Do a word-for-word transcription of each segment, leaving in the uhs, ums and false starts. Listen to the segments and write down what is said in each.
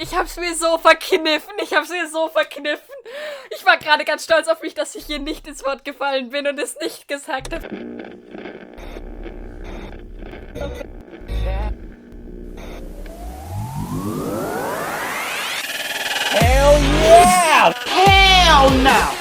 Ich hab's mir so verkniffen. Ich hab's mir so verkniffen. Ich war gerade ganz stolz auf mich, dass ich hier nicht ins Wort gefallen bin und es nicht gesagt habe. Hell yeah! Hell no!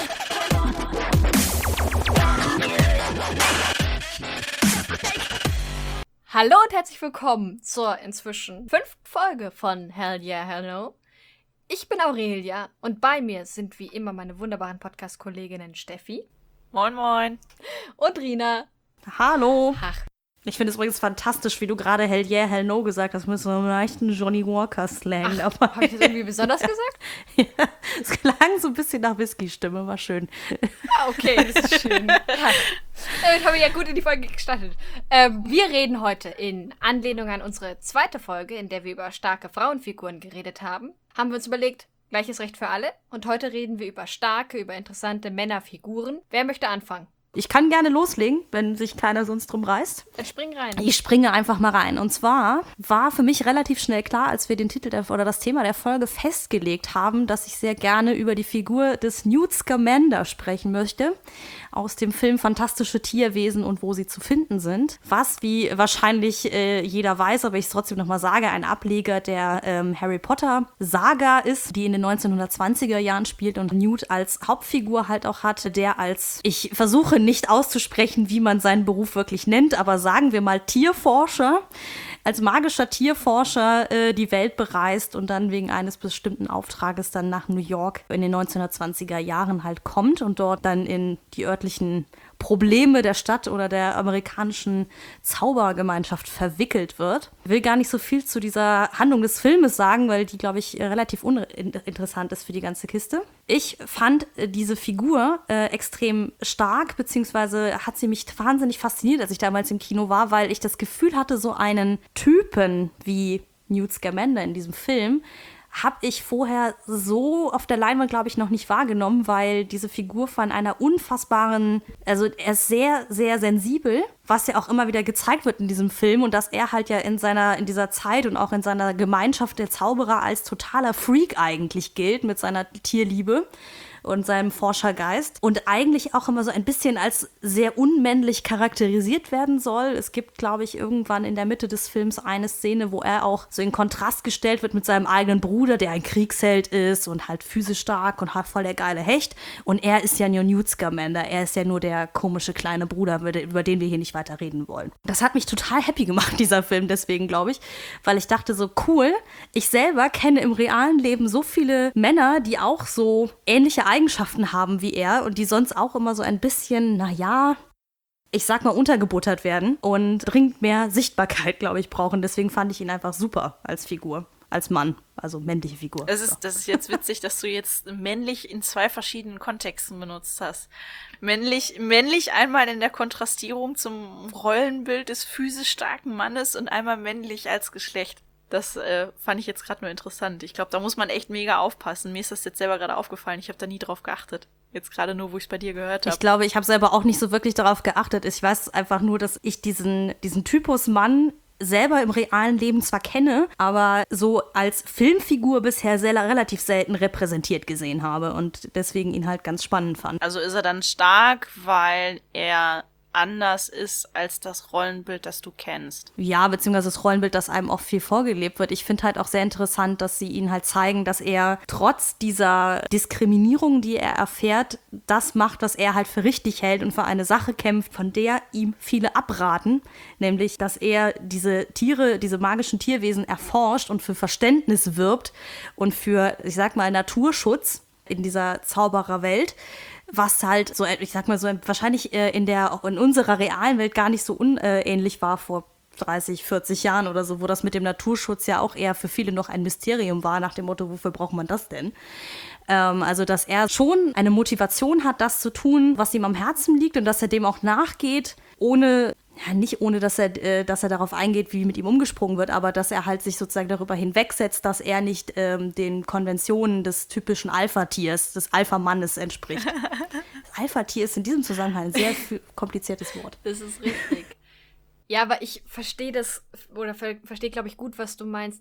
Hallo und herzlich willkommen zur inzwischen fünften Folge von Hell Yeah, Hell No. Ich bin Aurelia und bei mir sind wie immer meine wunderbaren Podcast-Kolleginnen Steffi. Moin, moin. Und Rina. Hallo. Ach. Ich finde es übrigens fantastisch, wie du gerade Hell Yeah, Hell No gesagt hast, mit so einem leichten Johnny Walker-Slang. Ach, habe ich das irgendwie besonders gesagt? Ja, es klang so ein bisschen nach Whisky-Stimme, war schön. Ah, okay, das ist schön. Ja. Damit haben wir ja gut in die Folge gestartet. Ähm, wir reden heute in Anlehnung an unsere zweite Folge, in der wir über starke Frauenfiguren geredet haben, haben wir uns überlegt, gleiches Recht für alle. Und heute reden wir über starke, über interessante Männerfiguren. Wer möchte anfangen? Ich kann gerne loslegen, wenn sich keiner sonst drum reißt. Dann spring rein. Ich springe einfach mal rein. Und zwar war für mich relativ schnell klar, als wir den Titel der, oder das Thema der Folge festgelegt haben, dass ich sehr gerne über die Figur des Newt Scamander sprechen möchte. Aus dem Film Fantastische Tierwesen und wo sie zu finden sind. Was, wie wahrscheinlich äh, jeder weiß, aber ich es trotzdem nochmal sage, ein Ableger der ähm, Harry Potter Saga ist, die in den neunzehnhundertzwanziger Jahren spielt und Newt als Hauptfigur halt auch hat, der als, ich versuche nicht auszusprechen, wie man seinen Beruf wirklich nennt, aber sagen wir mal Tierforscher, als magischer Tierforscher äh, die Welt bereist und dann wegen eines bestimmten Auftrages dann nach New York in den neunzehnhundertzwanziger Jahren halt kommt und dort dann in die örtlichen Probleme der Stadt oder der amerikanischen Zaubergemeinschaft verwickelt wird. Ich will gar nicht so viel zu dieser Handlung des Filmes sagen, weil die, glaube ich, relativ uninteressant ist für die ganze Kiste. Ich fand äh, diese Figur äh, extrem stark, beziehungsweise hat sie mich wahnsinnig fasziniert, als ich damals im Kino war, weil ich das Gefühl hatte, so einen Typen wie Newt Scamander in diesem Film habe ich vorher so auf der Leinwand, glaube ich, noch nicht wahrgenommen, weil diese Figur von einer unfassbaren, also er ist sehr, sehr sensibel, was ja auch immer wieder gezeigt wird in diesem Film und dass er halt ja in seiner, in dieser Zeit und auch in seiner Gemeinschaft der Zauberer als totaler Freak eigentlich gilt mit seiner Tierliebe und seinem Forschergeist und eigentlich auch immer so ein bisschen als sehr unmännlich charakterisiert werden soll. Es gibt, glaube ich, irgendwann in der Mitte des Films eine Szene, wo er auch so in Kontrast gestellt wird mit seinem eigenen Bruder, der ein Kriegsheld ist und halt physisch stark und halt voll der geile Hecht. Und er ist ja nur Newt Scamander. Er ist ja nur der komische kleine Bruder, über den wir hier nicht weiter reden wollen. Das hat mich total happy gemacht, dieser Film, deswegen, glaube ich, weil ich dachte so, cool, ich selber kenne im realen Leben so viele Männer, die auch so ähnliche Eigenschaften haben wie er und die sonst auch immer so ein bisschen, naja, ich sag mal, untergebuttert werden und dringend mehr Sichtbarkeit, glaube ich, brauchen. Deswegen fand ich ihn einfach super als Figur, als Mann, also männliche Figur. Es ist, das ist jetzt witzig, dass du jetzt männlich in zwei verschiedenen Kontexten benutzt hast. Männlich, männlich einmal in der Kontrastierung zum Rollenbild des physisch starken Mannes und einmal männlich als Geschlecht. Das äh, fand ich jetzt gerade nur interessant. Ich glaube, da muss man echt mega aufpassen. Mir ist das jetzt selber gerade aufgefallen. Ich habe da nie drauf geachtet. Jetzt gerade nur, wo ich es bei dir gehört habe. Ich glaube, ich habe selber auch nicht so wirklich darauf geachtet. Ich weiß einfach nur, dass ich diesen, diesen Typus Mann selber im realen Leben zwar kenne, aber so als Filmfigur bisher sehr, relativ selten repräsentiert gesehen habe und deswegen ihn halt ganz spannend fand. Also ist er dann stark, weil er anders ist als das Rollenbild, das du kennst. Ja, beziehungsweise das Rollenbild, das einem auch viel vorgelebt wird. Ich finde halt auch sehr interessant, dass sie ihn halt zeigen, dass er trotz dieser Diskriminierung, die er erfährt, das macht, was er halt für richtig hält und für eine Sache kämpft, von der ihm viele abraten. Nämlich, dass er diese Tiere, diese magischen Tierwesen erforscht und für Verständnis wirbt und für, ich sag mal, Naturschutz in dieser Zaubererwelt. Was halt so, ich sag mal so, wahrscheinlich äh, in der, auch in unserer realen Welt gar nicht so unähnlich war vor dreißig, vierzig Jahren oder so, wo das mit dem Naturschutz ja auch eher für viele noch ein Mysterium war, nach dem Motto, wofür braucht man das denn? Ähm, also, dass er schon eine Motivation hat, das zu tun, was ihm am Herzen liegt und dass er dem auch nachgeht, ohne, ja, nicht ohne, dass er, äh, dass er darauf eingeht, wie mit ihm umgesprungen wird, aber dass er halt sich sozusagen darüber hinwegsetzt, dass er nicht ähm, den Konventionen des typischen Alpha-Tiers, des Alpha-Mannes entspricht. Das Alpha-Tier ist in diesem Zusammenhang ein sehr kompliziertes Wort. Das ist richtig. Ja, aber ich verstehe das, oder ver- verstehe, glaube ich, gut, was du meinst. Ich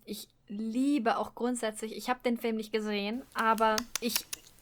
liebe auch grundsätzlich, ich habe den Film nicht gesehen, aber ich,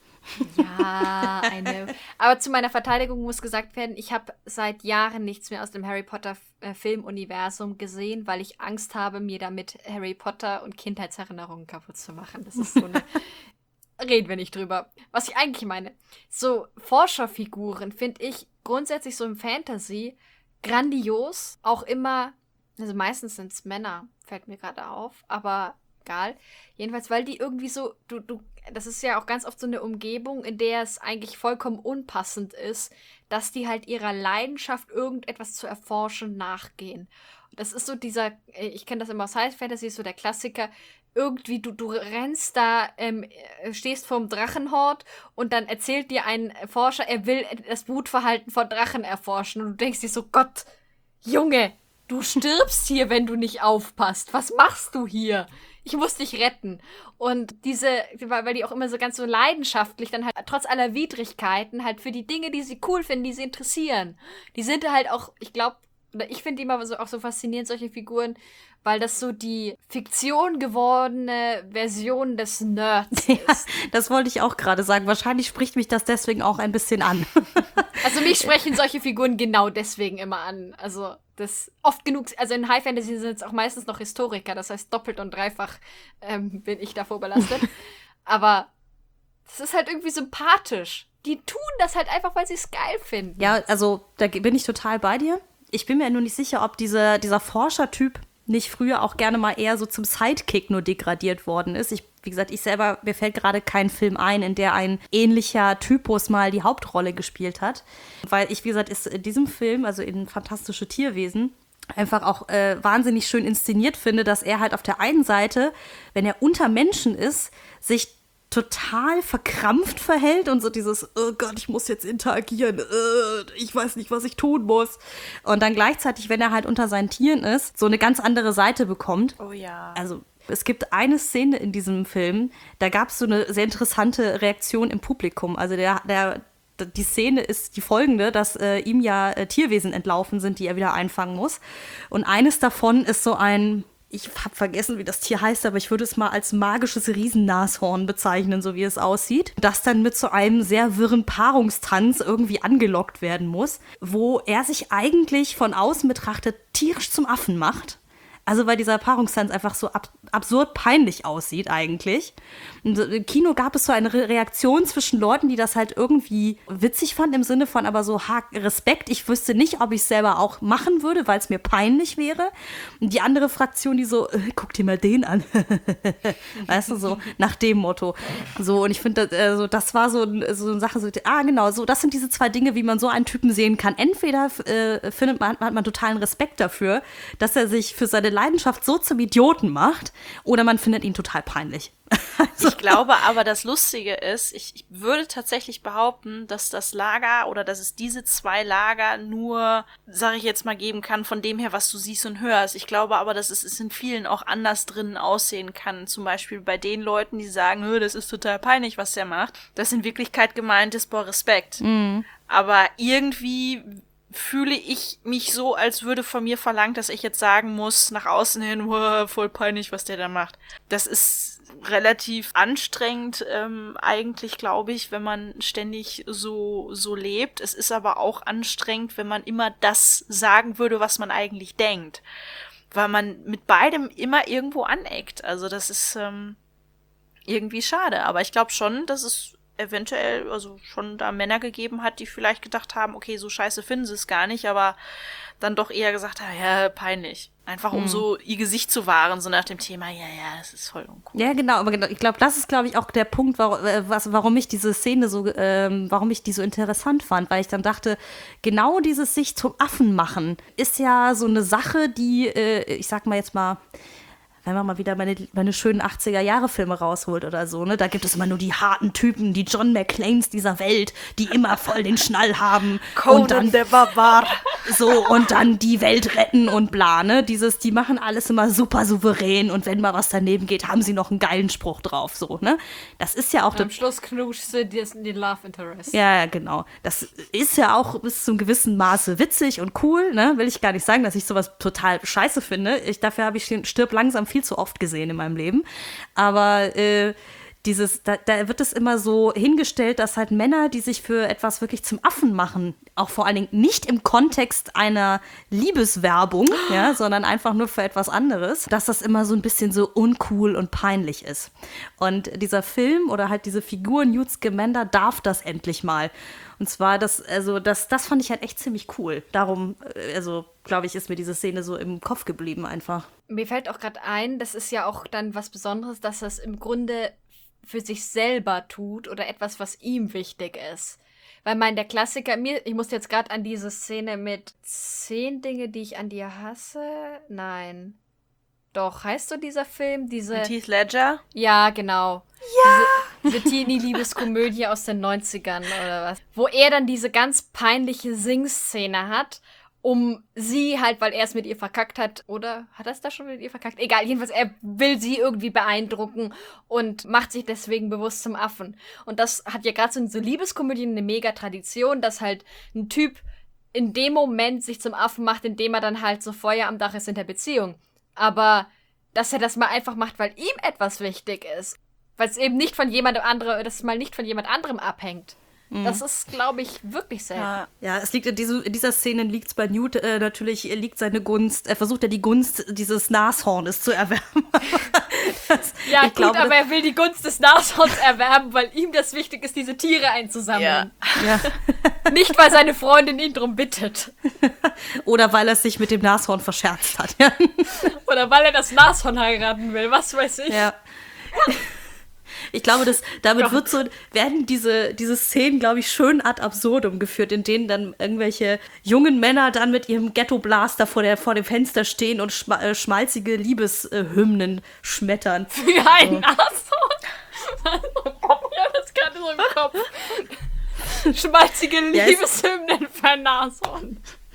ja, eine, aber zu meiner Verteidigung muss gesagt werden, ich habe seit Jahren nichts mehr aus dem Harry Potter äh, Filmuniversum gesehen, weil ich Angst habe, mir damit Harry Potter und Kindheitserinnerungen kaputt zu machen. Das ist so eine, reden wir nicht drüber. Was ich eigentlich meine, so Forscherfiguren finde ich grundsätzlich so im Fantasy grandios, auch immer, also meistens sind es Männer, fällt mir gerade auf, aber egal. Jedenfalls, weil die irgendwie so, du, du, das ist ja auch ganz oft so eine Umgebung, in der es eigentlich vollkommen unpassend ist, dass die halt ihrer Leidenschaft, irgendetwas zu erforschen, nachgehen. Das ist so dieser, ich kenne das immer aus High Fantasy, so der Klassiker, irgendwie, du, du rennst da, ähm, stehst vorm Drachenhort und dann erzählt dir ein Forscher, er will das Brutverhalten von Drachen erforschen und du denkst dir so, Gott, Junge, du stirbst hier, wenn du nicht aufpasst. Was machst du hier? Ich muss dich retten. Und diese, weil die auch immer so ganz so leidenschaftlich dann halt trotz aller Widrigkeiten halt für die Dinge, die sie cool finden, die sie interessieren. Die sind halt auch, ich glaube, oder ich finde die immer so, auch so faszinierend, solche Figuren, weil das so die Fiktion gewordene Version des Nerds Ja, ist. das wollte ich auch gerade sagen. Wahrscheinlich spricht mich das deswegen auch ein bisschen an. Also mich sprechen solche Figuren genau deswegen immer an. Also das oft genug, also in High Fantasy sind es auch meistens noch Historiker, das heißt doppelt und dreifach ähm, bin ich davor belastet. Aber das ist halt irgendwie sympathisch. Die tun das halt einfach, weil sie es geil finden. Ja, also da bin ich total bei dir. Ich bin mir nur nicht sicher, ob diese, dieser Forschertyp nicht früher auch gerne mal eher so zum Sidekick nur degradiert worden ist. Ich, wie gesagt, ich selber, mir fällt gerade kein Film ein, in der ein ähnlicher Typus mal die Hauptrolle gespielt hat. Weil ich, wie gesagt, ist in diesem Film, also in Fantastische Tierwesen, einfach auch äh, wahnsinnig schön inszeniert finde, dass er halt auf der einen Seite, wenn er unter Menschen ist, sich total verkrampft verhält und so dieses, oh Gott, ich muss jetzt interagieren, uh, ich weiß nicht, was ich tun muss. Und dann gleichzeitig, wenn er halt unter seinen Tieren ist, so eine ganz andere Seite bekommt. Oh ja. Also es gibt eine Szene in diesem Film, da gab es so eine sehr interessante Reaktion im Publikum. Also der, der, die Szene ist die folgende, dass äh, ihm ja äh, Tierwesen entlaufen sind, die er wieder einfangen muss. Und eines davon ist so ein, ich habe vergessen, wie das Tier heißt, aber ich würde es mal als magisches Riesennashorn bezeichnen, so wie es aussieht. Das dann mit so einem sehr wirren Paarungstanz irgendwie angelockt werden muss, wo er sich eigentlich von außen betrachtet tierisch zum Affen macht. Also weil dieser Paarungstanz einfach so ab- absurd peinlich aussieht eigentlich. Und im Kino gab es so eine Re- Reaktion zwischen Leuten, die das halt irgendwie witzig fanden, im Sinne von aber so, ha, Respekt, ich wüsste nicht, ob ich es selber auch machen würde, weil es mir peinlich wäre. Und die andere Fraktion, die so, äh, guck dir mal den an. Weißt du, so nach dem Motto. So, und ich finde, das, äh, so, das war so, so eine Sache, so, ah, genau, so, das sind diese zwei Dinge, wie man so einen Typen sehen kann. Entweder äh, findet man, hat man totalen Respekt dafür, dass er sich für seine Leidenschaft so zum Idioten macht, oder man findet ihn total peinlich. Also. Ich glaube aber, das Lustige ist, ich, ich würde tatsächlich behaupten, dass das Lager oder dass es diese zwei Lager nur, sage ich jetzt mal, geben kann von dem her, was du siehst und hörst. Ich glaube aber, dass es, es in vielen auch anders drinnen aussehen kann. Zum Beispiel bei den Leuten, die sagen, das ist total peinlich, was der macht. Das in Wirklichkeit gemeint ist, boah, Respekt. Mhm. Aber irgendwie fühle ich mich so, als würde von mir verlangt, dass ich jetzt sagen muss, nach außen hin, wow, voll peinlich, was der da macht. Das ist relativ anstrengend ähm, eigentlich, glaube ich, wenn man ständig so so lebt. Es ist aber auch anstrengend, wenn man immer das sagen würde, was man eigentlich denkt. Weil man mit beidem immer irgendwo aneckt. Also das ist ähm, irgendwie schade. Aber ich glaube schon, dass es eventuell also schon da Männer gegeben hat, die vielleicht gedacht haben, okay, so scheiße finden sie es gar nicht, aber dann doch eher gesagt haben, ja, peinlich. Einfach um mhm. so ihr Gesicht zu wahren, so nach dem Thema, ja, ja, das ist voll uncool. Ja, genau, aber ich glaube, das ist, glaube ich, auch der Punkt, warum, was, warum ich diese Szene so, ähm, warum ich die so interessant fand, weil ich dann dachte, genau dieses sich zum Affen machen ist ja so eine Sache, die, äh, ich sag mal jetzt mal, wenn man mal wieder meine, meine schönen achtziger-Jahre-Filme rausholt oder so, ne, da gibt es immer nur die harten Typen, die John McClanes dieser Welt, die immer voll den Schnall haben. Conan und dann der Barbar. So, und dann die Welt retten und bla, ne, dieses, die machen alles immer super souverän und wenn mal was daneben geht, haben sie noch einen geilen Spruch drauf, so, ne. Das ist ja auch... Und am Schluss knutscht sie den Love Interest. Ja, genau. Das ist ja auch bis zum gewissen Maße witzig und cool, ne, will ich gar nicht sagen, dass ich sowas total scheiße finde. Ich, dafür habe ich den Stirb langsam viel zu oft gesehen in meinem Leben. Aber äh, dieses, da, da wird es immer so hingestellt, dass halt Männer, die sich für etwas wirklich zum Affen machen, auch vor allen Dingen nicht im Kontext einer Liebeswerbung, ja, sondern einfach nur für etwas anderes, dass das immer so ein bisschen so uncool und peinlich ist. Und dieser Film oder halt diese Figur Newt Scamander darf das endlich mal. Und zwar, das, also das, das fand ich halt echt ziemlich cool. Darum, also glaube ich, ist mir diese Szene so im Kopf geblieben einfach. Mir fällt auch gerade ein, das ist ja auch dann was Besonderes, dass das im Grunde für sich selber tut oder etwas, was ihm wichtig ist. Weil mein, der Klassiker, mir, ich muss jetzt gerade an diese Szene mit zehn Dinge, die ich an dir hasse. Nein. Doch, heißt so dieser Film? Diese. Mit Heath Ledger? Ja, genau. Ja! Diese, diese Teenie-Liebeskomödie aus den neunzigern oder was. Wo er dann diese ganz peinliche Singszene hat, um sie halt, weil er es mit ihr verkackt hat, oder hat er es da schon mit ihr verkackt? Egal, jedenfalls, er will sie irgendwie beeindrucken und macht sich deswegen bewusst zum Affen. Und das hat ja gerade so in so Liebeskomödien eine mega Tradition, dass halt ein Typ in dem Moment sich zum Affen macht, indem er dann halt so Feuer am Dach ist in der Beziehung. Aber dass er das mal einfach macht, weil ihm etwas wichtig ist. Weil es eben nicht von jemand anderem, dass es mal nicht von jemand anderem abhängt. Das ist, glaube ich, wirklich selten. Ja. Ja, es liegt in, diese, in dieser Szene liegt es bei Newt, äh, natürlich liegt seine Gunst, er versucht ja die Gunst dieses Nashornes zu erwerben. das, ja, ich gut, glaube, aber er will die Gunst des Nashorns erwerben, weil ihm das wichtig ist, diese Tiere einzusammeln. Ja. Nicht, weil seine Freundin ihn drum bittet. Oder weil er sich mit dem Nashorn verscherzt hat. Ja. Oder weil er das Nashorn heiraten will, was weiß ich. Ja. Ich glaube, dass damit Gott. wird so, werden diese, diese Szenen, glaube ich, schön ad absurdum geführt, in denen dann irgendwelche jungen Männer dann mit ihrem Ghetto-Blaster vor, der, vor dem Fenster stehen und schma äh, schmalzige Liebeshymnen schmettern. Für ein Nashorn? Oh Gott, ich hab das gerade so im Kopf. Schmalzige Liebeshymnen für ein Nashorn.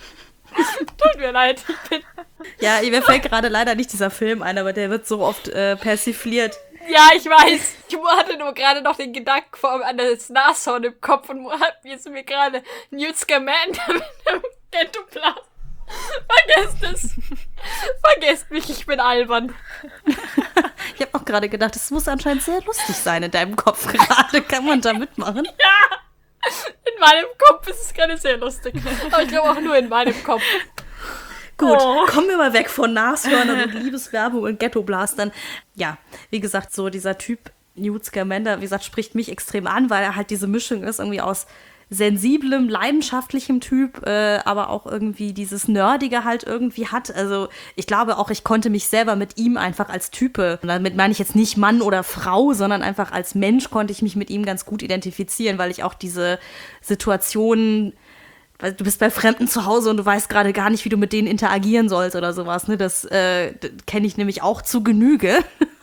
Tut mir leid. Ich bin Ja, mir fällt gerade leider nicht dieser Film ein, aber der wird so oft äh, persifliert. Ja, ich weiß. Ich hatte nur gerade noch den Gedanken vor an das Nashorn im Kopf und hat jetzt mir gerade Newt Scamander mit dem Ghetto-Plan. Vergesst es. Vergesst mich, ich bin albern. Ich habe auch gerade gedacht, das muss anscheinend sehr lustig sein in deinem Kopf gerade. Kann man da mitmachen? Ja. In meinem Kopf ist es gerade sehr lustig. Aber ich glaube auch nur in meinem Kopf. Gut, Oh. kommen wir mal weg von Nashörnern und Liebeswerbung und Ghetto-Blastern. Ja, wie gesagt, so dieser Typ Newt Scamander, wie gesagt, spricht mich extrem an, weil er halt diese Mischung ist irgendwie aus sensiblem, leidenschaftlichem Typ, äh, aber auch irgendwie dieses Nerdige halt irgendwie hat. Also ich glaube auch, ich konnte mich selber mit ihm einfach als Type, und damit meine ich jetzt nicht Mann oder Frau, sondern einfach als Mensch konnte ich mich mit ihm ganz gut identifizieren, weil ich auch diese Situationen, weil du bist bei Fremden zu Hause und du weißt gerade gar nicht, wie du mit denen interagieren sollst oder sowas. Ne? Das äh, kenne ich nämlich auch zu Genüge.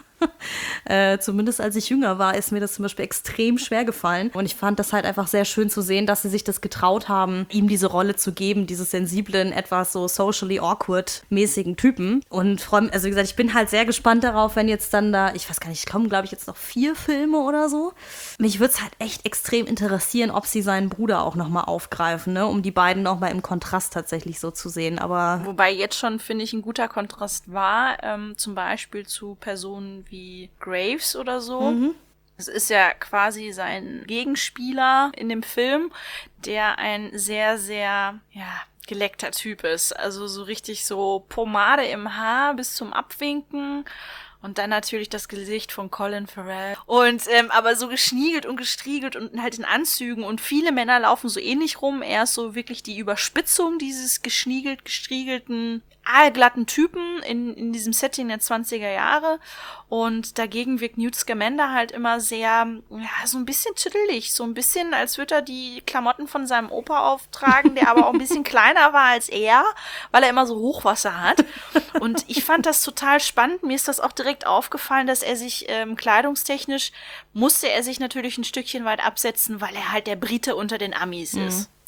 äh, zumindest als ich jünger war, ist mir das zum Beispiel extrem schwer gefallen. Und ich fand das halt einfach sehr schön zu sehen, dass sie sich das getraut haben, ihm diese Rolle zu geben, dieses sensiblen, etwas so socially awkward mäßigen Typen. Und freue mich, also wie gesagt, ich bin halt sehr gespannt darauf, wenn jetzt dann da, ich weiß gar nicht, kommen glaube ich jetzt noch vier Filme oder so. Mich würde es halt echt extrem interessieren, ob sie seinen Bruder auch nochmal aufgreifen, ne? Um die beiden nochmal im Kontrast tatsächlich so zu sehen. Aber Wobei jetzt schon, finde ich, ein guter Kontrast war, ähm, zum Beispiel zu Personen wie Graves oder so. Mhm. Es ist ja quasi sein Gegenspieler in dem Film, der ein sehr, sehr, ja, geleckter Typ ist. Also so richtig so Pomade im Haar bis zum Abwinken. Und dann natürlich das Gesicht von Colin Farrell. Und ähm, aber so geschniegelt und gestriegelt und halt in Anzügen. Und viele Männer laufen so ähnlich rum. Er ist so wirklich die Überspitzung dieses geschniegelt, gestriegelten, aalglatten Typen in, in diesem Setting der zwanziger Jahre. Und dagegen wirkt Newt Scamander halt immer sehr, ja, so ein bisschen tüdelig. So ein bisschen, als würde er die Klamotten von seinem Opa auftragen, der aber auch ein bisschen kleiner war als er, weil er immer so Hochwasser hat. Und ich fand das total spannend. Mir ist das auch direkt aufgefallen, dass er sich ähm, kleidungstechnisch, musste er sich natürlich ein Stückchen weit absetzen, weil er halt der Brite unter den Amis ist.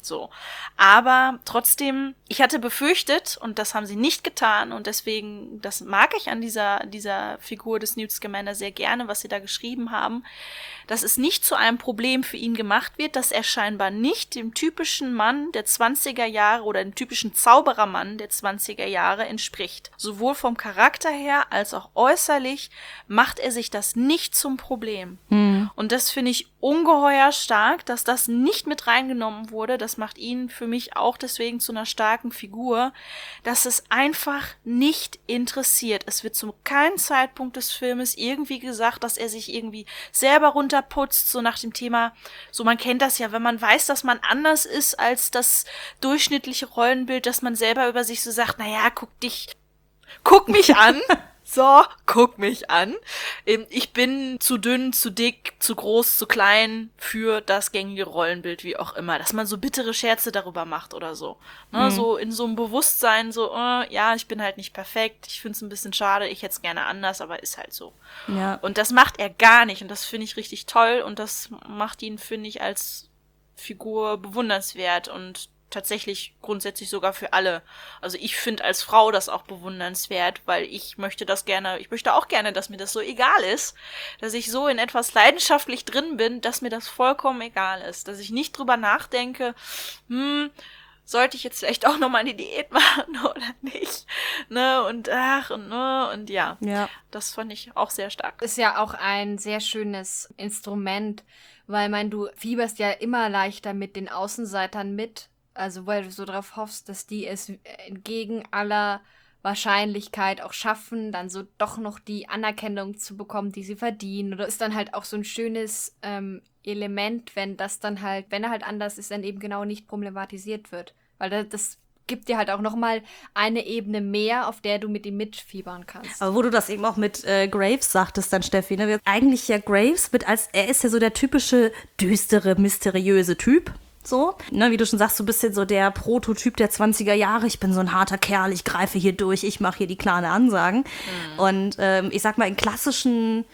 So. Aber trotzdem, ich hatte befürchtet, und das haben sie nicht getan, und deswegen, das mag ich an dieser, dieser Figur des Newt Scamander sehr gerne, was sie da geschrieben haben, dass es nicht zu einem Problem für ihn gemacht wird, dass er scheinbar nicht dem typischen Mann der zwanziger Jahre oder dem typischen Zauberermann der zwanziger Jahre entspricht. Sowohl vom Charakter her als auch äußerlich macht er sich das nicht zum Problem. Mhm. Und das finde ich ungeheuer stark, dass das nicht mit reingenommen wurde. Das macht ihn für mich auch deswegen zu einer starken Figur, dass es einfach nicht interessiert. Es wird zu keinem Zeitpunkt des Filmes irgendwie gesagt, dass er sich irgendwie selber runterputzt, so nach dem Thema, so man kennt das ja, wenn man weiß, dass man anders ist als das durchschnittliche Rollenbild, dass man selber über sich so sagt, naja, guck dich, guck mich an. So, guck mich an. Ich bin zu dünn, zu dick, zu groß, zu klein für das gängige Rollenbild, wie auch immer. Dass man so bittere Scherze darüber macht oder so. Ne, mhm. So in so einem Bewusstsein, so, äh, ja, ich bin halt nicht perfekt, ich find's ein bisschen schade, ich hätte es gerne anders, aber ist halt so. Ja. Und das macht er gar nicht und das finde ich richtig toll und das macht ihn, finde ich, als Figur bewundernswert und tatsächlich grundsätzlich sogar für alle. Also ich finde als Frau das auch bewundernswert, weil ich möchte das gerne, ich möchte auch gerne, dass mir das so egal ist, dass ich so in etwas leidenschaftlich drin bin, dass mir das vollkommen egal ist, dass ich nicht drüber nachdenke, hm, sollte ich jetzt vielleicht auch nochmal eine Diät machen oder nicht, ne, und ach, und ne, und ja, ja, das fand ich auch sehr stark. Ist ja auch ein sehr schönes Instrument, weil, mein, du fieberst ja immer leichter mit den Außenseitern mit, also weil du so darauf hoffst, dass die es entgegen aller Wahrscheinlichkeit auch schaffen, dann so doch noch die Anerkennung zu bekommen, die sie verdienen. Oder ist dann halt auch so ein schönes ähm, Element, wenn das dann halt, wenn er halt anders ist, dann eben genau nicht problematisiert wird. Weil das, das gibt dir halt auch nochmal eine Ebene mehr, auf der du mit ihm mitfiebern kannst. Aber wo du das eben auch mit äh, Graves sagtest dann, Steffi, ne? Eigentlich ja Graves mit als, er ist ja so der typische düstere, mysteriöse Typ. So, ne, wie du schon sagst, so ein bisschen so der Prototyp der zwanziger Jahre. Ich bin so ein harter Kerl, ich greife hier durch, ich mache hier die klaren Ansagen. Mhm. Und ähm, ich sag mal, in klassischen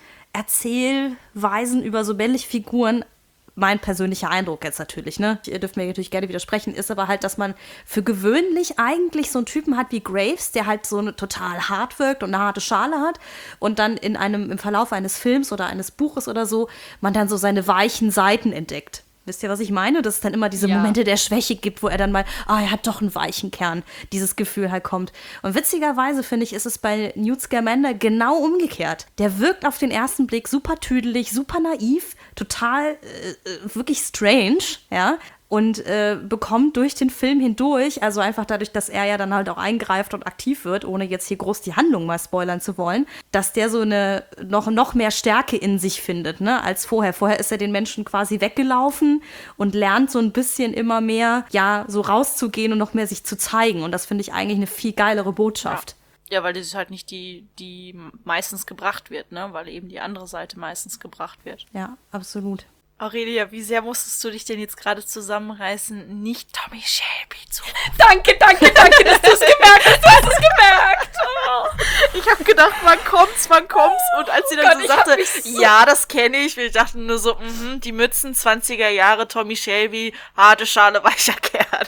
Erzählweisen über so männliche Figuren, mein persönlicher Eindruck jetzt natürlich, ne, ihr dürft mir natürlich gerne widersprechen, ist aber halt, dass man für gewöhnlich eigentlich so einen Typen hat wie Graves, der halt so eine total hart wirkt und eine harte Schale hat und dann in einem, im Verlauf eines Films oder eines Buches oder so, man dann so seine weichen Seiten entdeckt. Wisst ihr, was ich meine? Dass es dann immer diese ja. Momente der Schwäche gibt, wo er dann mal, ah, er hat doch einen weichen Kern, dieses Gefühl halt kommt. Und witzigerweise, finde ich, ist es bei Newt Scamander genau umgekehrt. Der wirkt auf den ersten Blick super tüdelig, super naiv, total, äh, wirklich strange, ja, und äh, bekommt durch den Film hindurch, also einfach dadurch, dass er ja dann halt auch eingreift und aktiv wird, ohne jetzt hier groß die Handlung mal spoilern zu wollen, dass der so eine noch, noch mehr Stärke in sich findet, ne, als vorher. Vorher ist er den Menschen quasi weggelaufen und lernt so ein bisschen immer mehr, ja, so rauszugehen und noch mehr sich zu zeigen. Und das finde ich eigentlich eine viel geilere Botschaft. Ja. Ja, weil das ist halt nicht die, die meistens gebracht wird, ne, weil eben die andere Seite meistens gebracht wird. Ja, absolut. Aurelia, wie sehr musstest du dich denn jetzt gerade zusammenreißen, nicht Tommy Shelby zu... Danke, danke, danke, dass du es gemerkt hast. Du hast es gemerkt. Oh. Ich habe gedacht, wann kommt's, wann kommt's? Und als sie dann Gott, so sagte, so ja, das kenne ich, wir dachten nur so, mh, die Mützen, zwanziger Jahre, Tommy Shelby, harte Schale, weicher Kern.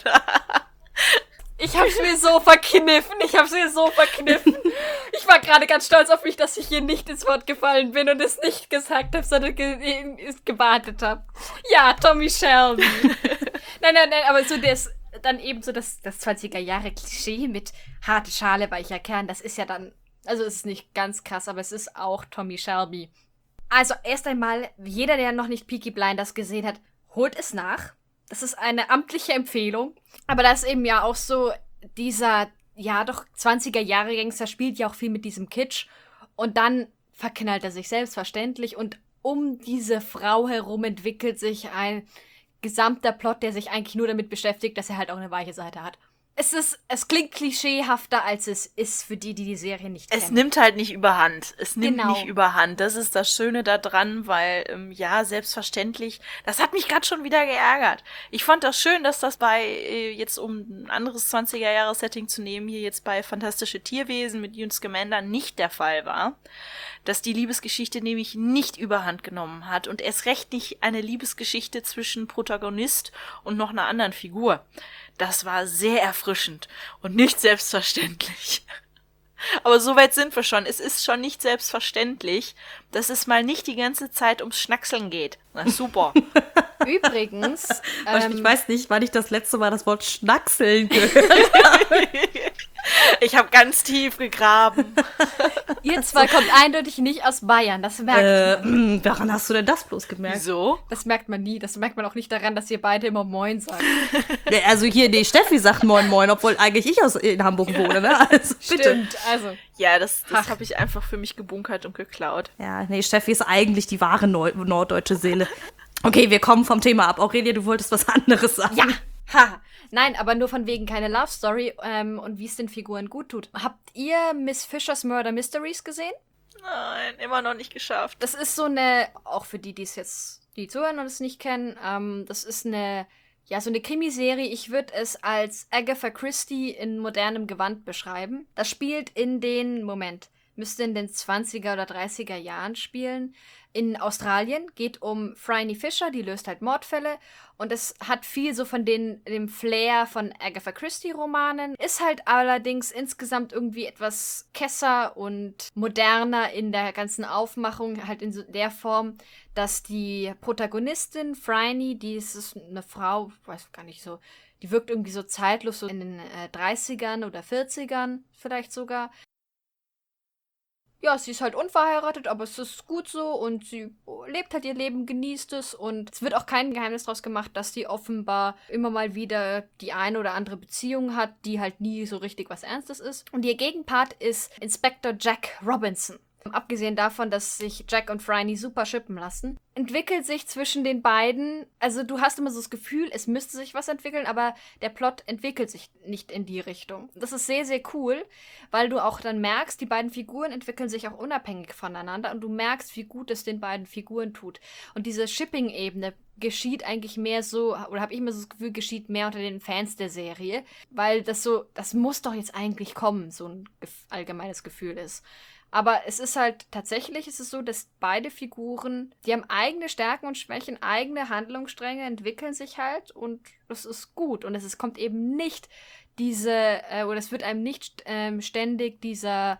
Ich hab's mir so verkniffen, ich hab's mir so verkniffen. Ich war gerade ganz stolz auf mich, dass ich hier nicht ins Wort gefallen bin und es nicht gesagt habe, sondern ge- gewartet habe. Ja, Tommy Shelby. Nein, nein, nein, aber so das, dann eben so das, das zwanziger Jahre Klischee mit harte Schale, weicher Kern, das ist ja dann, also es ist nicht ganz krass, aber es ist auch Tommy Shelby. Also erst einmal, jeder, der noch nicht Peaky Blinders gesehen hat, holt es nach. Das ist eine amtliche Empfehlung. Aber das ist eben ja auch so, dieser, ja doch, zwanziger-Jahre-Gangster spielt ja auch viel mit diesem Kitsch. Und dann verknallt er sich selbstverständlich. Und um diese Frau herum entwickelt sich ein gesamter Plot, der sich eigentlich nur damit beschäftigt, dass er halt auch eine weiche Seite hat. Es ist, es klingt klischeehafter, als es ist für die, die die Serie nicht kennen. Es nimmt halt nicht überhand. Es nimmt genau. nicht überhand. Das ist das Schöne daran, weil, ähm, ja, selbstverständlich, das hat mich gerade schon wieder geärgert. Ich fand das schön, dass das bei, äh, jetzt um ein anderes zwanziger-Jahre-Setting zu nehmen, hier jetzt bei Fantastische Tierwesen mit Newt Scamander nicht der Fall war. dass die Liebesgeschichte nämlich nicht überhand genommen hat und erst recht nicht eine Liebesgeschichte zwischen Protagonist und noch einer anderen Figur. Das war sehr erfrischend und nicht selbstverständlich. Aber so weit sind wir schon. Es ist schon nicht selbstverständlich, dass es mal nicht die ganze Zeit ums Schnackseln geht. Na super. Übrigens, Ähm, ich weiß nicht, wann ich das letzte Mal das Wort Schnackseln gehört habe. Ich habe ganz tief gegraben. ihr zwei kommt eindeutig nicht aus Bayern, das merkt Äh, man. daran hast du denn das bloß gemerkt? Wieso? Das merkt man nie. Das merkt man auch nicht daran, dass ihr beide immer Moin sagt. Ja, also hier, nee, Steffi sagt Moin Moin, obwohl eigentlich ich aus in Hamburg wohne, ne? Also bitte. Stimmt, also. Ja, das, das Ach. habe ich einfach für mich gebunkert und geklaut. Ja, nee, Steffi ist eigentlich die wahre Neu norddeutsche Seele. Okay, wir kommen vom Thema ab. Aurelia, du wolltest was anderes sagen. Ja, ha. Nein, aber nur von wegen keine Love Story ähm, und wie es den Figuren gut tut. Habt ihr Miss Fishers Murder Mysteries gesehen? Nein, immer noch nicht geschafft. Das ist so eine, auch für die, die es jetzt, die zuhören und es nicht kennen, ähm, das ist eine, ja, so eine Krimiserie. Ich würde es als Agatha Christie in modernem Gewand beschreiben. Das spielt in den, Moment, müsste in den zwanziger oder dreißiger Jahren spielen. In Australien, geht um Phryne Fisher, die löst halt Mordfälle und es hat viel so von den, dem Flair von Agatha Christie-Romanen, ist halt allerdings insgesamt irgendwie etwas kesser und moderner in der ganzen Aufmachung, halt in so der Form, dass die Protagonistin Phryne, die ist eine Frau, weiß gar nicht so, die wirkt irgendwie so zeitlos, so in den äh, dreißigern oder vierzigern vielleicht sogar. Ja, sie ist halt unverheiratet, aber es ist gut so und sie lebt halt ihr Leben, genießt es und es wird auch kein Geheimnis draus gemacht, dass sie offenbar immer mal wieder die eine oder andere Beziehung hat, die halt nie so richtig was Ernstes ist. Und ihr Gegenpart ist Inspektor Jack Robinson. Abgesehen davon, dass sich Jack und Phryne super schippen lassen, entwickelt sich zwischen den beiden, also du hast immer so das Gefühl, es müsste sich was entwickeln, aber der Plot entwickelt sich nicht in die Richtung. Das ist sehr, sehr cool, weil du auch dann merkst, die beiden Figuren entwickeln sich auch unabhängig voneinander und du merkst, wie gut es den beiden Figuren tut. Und diese Shipping-Ebene geschieht eigentlich mehr so, oder habe ich immer so das Gefühl, geschieht mehr unter den Fans der Serie, weil das so, das muss doch jetzt eigentlich kommen, so ein gef- allgemeines Gefühl ist. Aber es ist halt, tatsächlich ist es so, dass beide Figuren, die haben eigene Stärken und Schwächen, eigene Handlungsstränge, entwickeln sich halt und das ist gut. Und es ist, kommt eben nicht diese, äh, oder es wird einem nicht ähm, ständig dieser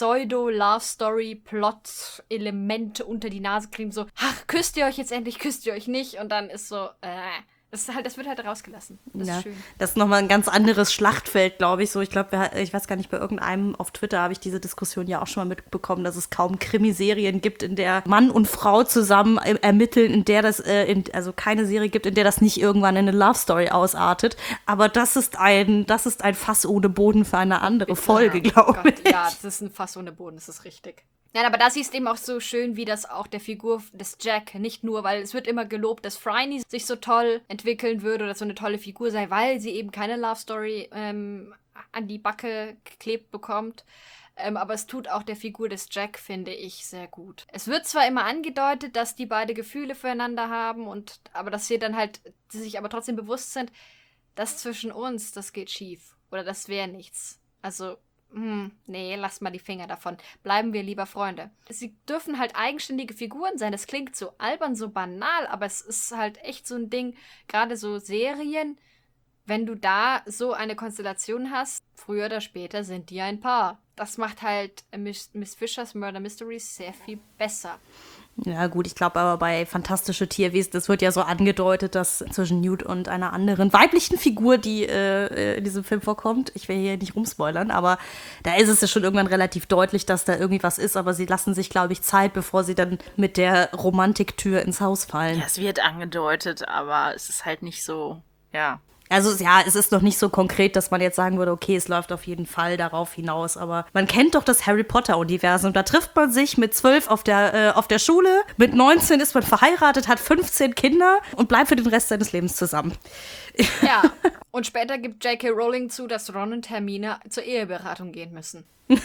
Pseudo-Love-Story-Plot-Elemente unter die Nase kriegen, so, ach, küsst ihr euch jetzt endlich, küsst ihr euch nicht? Und dann ist so, äh, das ist halt, das wird halt rausgelassen. Das Ja, ist schön. das ist nochmal ein ganz anderes Schlachtfeld, glaube ich. So, ich glaube, ich weiß gar nicht, bei irgendeinem auf Twitter habe ich diese Diskussion ja auch schon mal mitbekommen, dass es kaum Krimiserien gibt, in der Mann und Frau zusammen äh, ermitteln, in der das, äh, in, also keine Serie gibt, in der das nicht irgendwann in eine Love Story ausartet. Aber das ist ein, das ist ein Fass ohne Boden für eine andere Folge, Ja, glaube Gott, ich. Ja, das ist ein Fass ohne Boden, das ist richtig. Ja, aber da siehst du eben auch so schön, wie das auch der Figur des Jack, nicht nur, weil es wird immer gelobt, dass Phryne sich so toll entwickeln würde oder so eine tolle Figur sei, weil sie eben keine Love Story ähm, an die Backe geklebt bekommt. Ähm, aber es tut auch der Figur des Jack, finde ich, sehr gut. Es wird zwar immer angedeutet, dass die beide Gefühle füreinander haben, und aber dass sie dann halt, sie sich aber trotzdem bewusst sind, das zwischen uns, das geht schief. Oder das wäre nichts. Also, hm, nee, lasst mal die Finger davon. Bleiben wir lieber Freunde. Sie dürfen halt eigenständige Figuren sein. Das klingt so albern, so banal, aber es ist halt echt so ein Ding, gerade so Serien, wenn du da so eine Konstellation hast, früher oder später sind die ein Paar. Das macht halt Miss, Miss Fishers Murder Mysteries sehr viel besser. Ja gut, ich glaube aber bei Fantastische Tierwesen, das wird ja so angedeutet, dass zwischen Newt und einer anderen weiblichen Figur, die äh, in diesem Film vorkommt, ich will hier nicht rumspoilern, aber da ist es ja schon irgendwann relativ deutlich, dass da irgendwie was ist, aber sie lassen sich, glaube ich, Zeit, bevor sie dann mit der Romantiktür ins Haus fallen. Ja, es wird angedeutet, aber es ist halt nicht so, ja. Also ja, es ist noch nicht so konkret, dass man jetzt sagen würde, okay, es läuft auf jeden Fall darauf hinaus, aber man kennt doch das Harry-Potter-Universum. Da trifft man sich mit zwölf auf der, äh, auf der Schule, mit neunzehn ist man verheiratet, hat fünfzehn Kinder und bleibt für den Rest seines Lebens zusammen. Ja, und später gibt J K. Rowling zu, dass Ron und Hermine zur Eheberatung gehen müssen.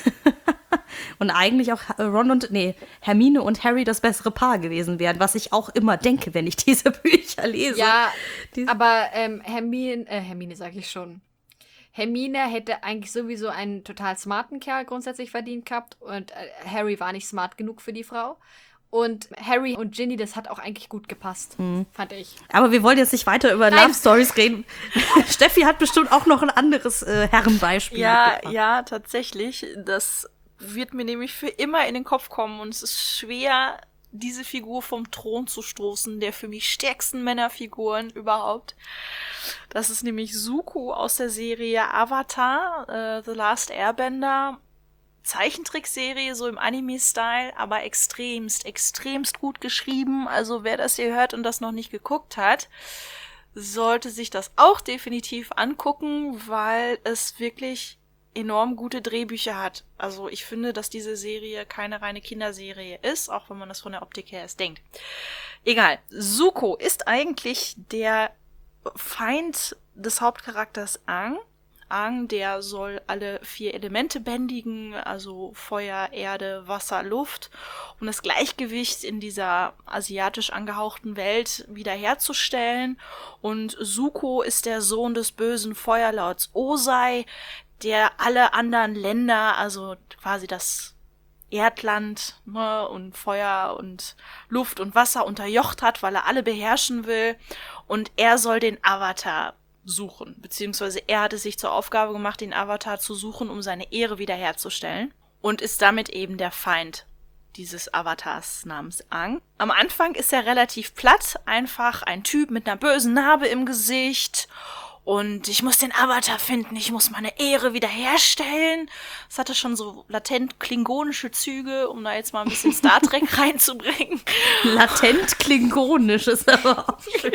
Und eigentlich auch Ron und, nee, Hermine und Harry das bessere Paar gewesen wären, was ich auch immer denke, wenn ich diese Bücher lese. Ja, Die- aber ähm, Hermine, äh, Hermine sage ich schon. Hermine hätte eigentlich sowieso einen total smarten Kerl grundsätzlich verdient gehabt und äh, Harry war nicht smart genug für die Frau. Und Harry und Ginny, das hat auch eigentlich gut gepasst, mhm. fand ich. Aber wir wollen jetzt nicht weiter über Nein. Love Stories reden. Steffi hat bestimmt auch noch ein anderes äh, Herrenbeispiel. Ja, ja, tatsächlich. Das wird mir nämlich für immer in den Kopf kommen. Und es ist schwer, diese Figur vom Thron zu stoßen, der für mich stärksten Männerfiguren überhaupt. Das ist nämlich Zuko aus der Serie Avatar, äh, The Last Airbender. Zeichentrickserie, so im Anime-Style, aber extremst, extremst gut geschrieben. Also wer das hier hört und das noch nicht geguckt hat, sollte sich das auch definitiv angucken, weil es wirklich enorm gute Drehbücher hat. Also ich finde, dass diese Serie keine reine Kinderserie ist, auch wenn man das von der Optik her erst denkt. Egal. Zuko ist eigentlich der Feind des Hauptcharakters Aang. Aang, der soll alle vier Elemente bändigen, also Feuer, Erde, Wasser, Luft, um das Gleichgewicht in dieser asiatisch angehauchten Welt wiederherzustellen. Und Zuko ist der Sohn des bösen Feuerlords Ozai, der alle anderen Länder, also quasi das Erdland, ne, und Feuer und Luft und Wasser unterjocht hat, weil er alle beherrschen will. Und er soll den Avatar suchen, beziehungsweise er hatte sich zur Aufgabe gemacht, den Avatar zu suchen, um seine Ehre wiederherzustellen und ist damit eben der Feind dieses Avatars namens Aang. Am Anfang ist er relativ platt, einfach ein Typ mit einer bösen Narbe im Gesicht und ich muss den Avatar finden, ich muss meine Ehre wiederherstellen. Das hatte schon so latent klingonische Züge, um da jetzt mal ein bisschen Star Trek reinzubringen. Latent klingonisch ist aber auch schön.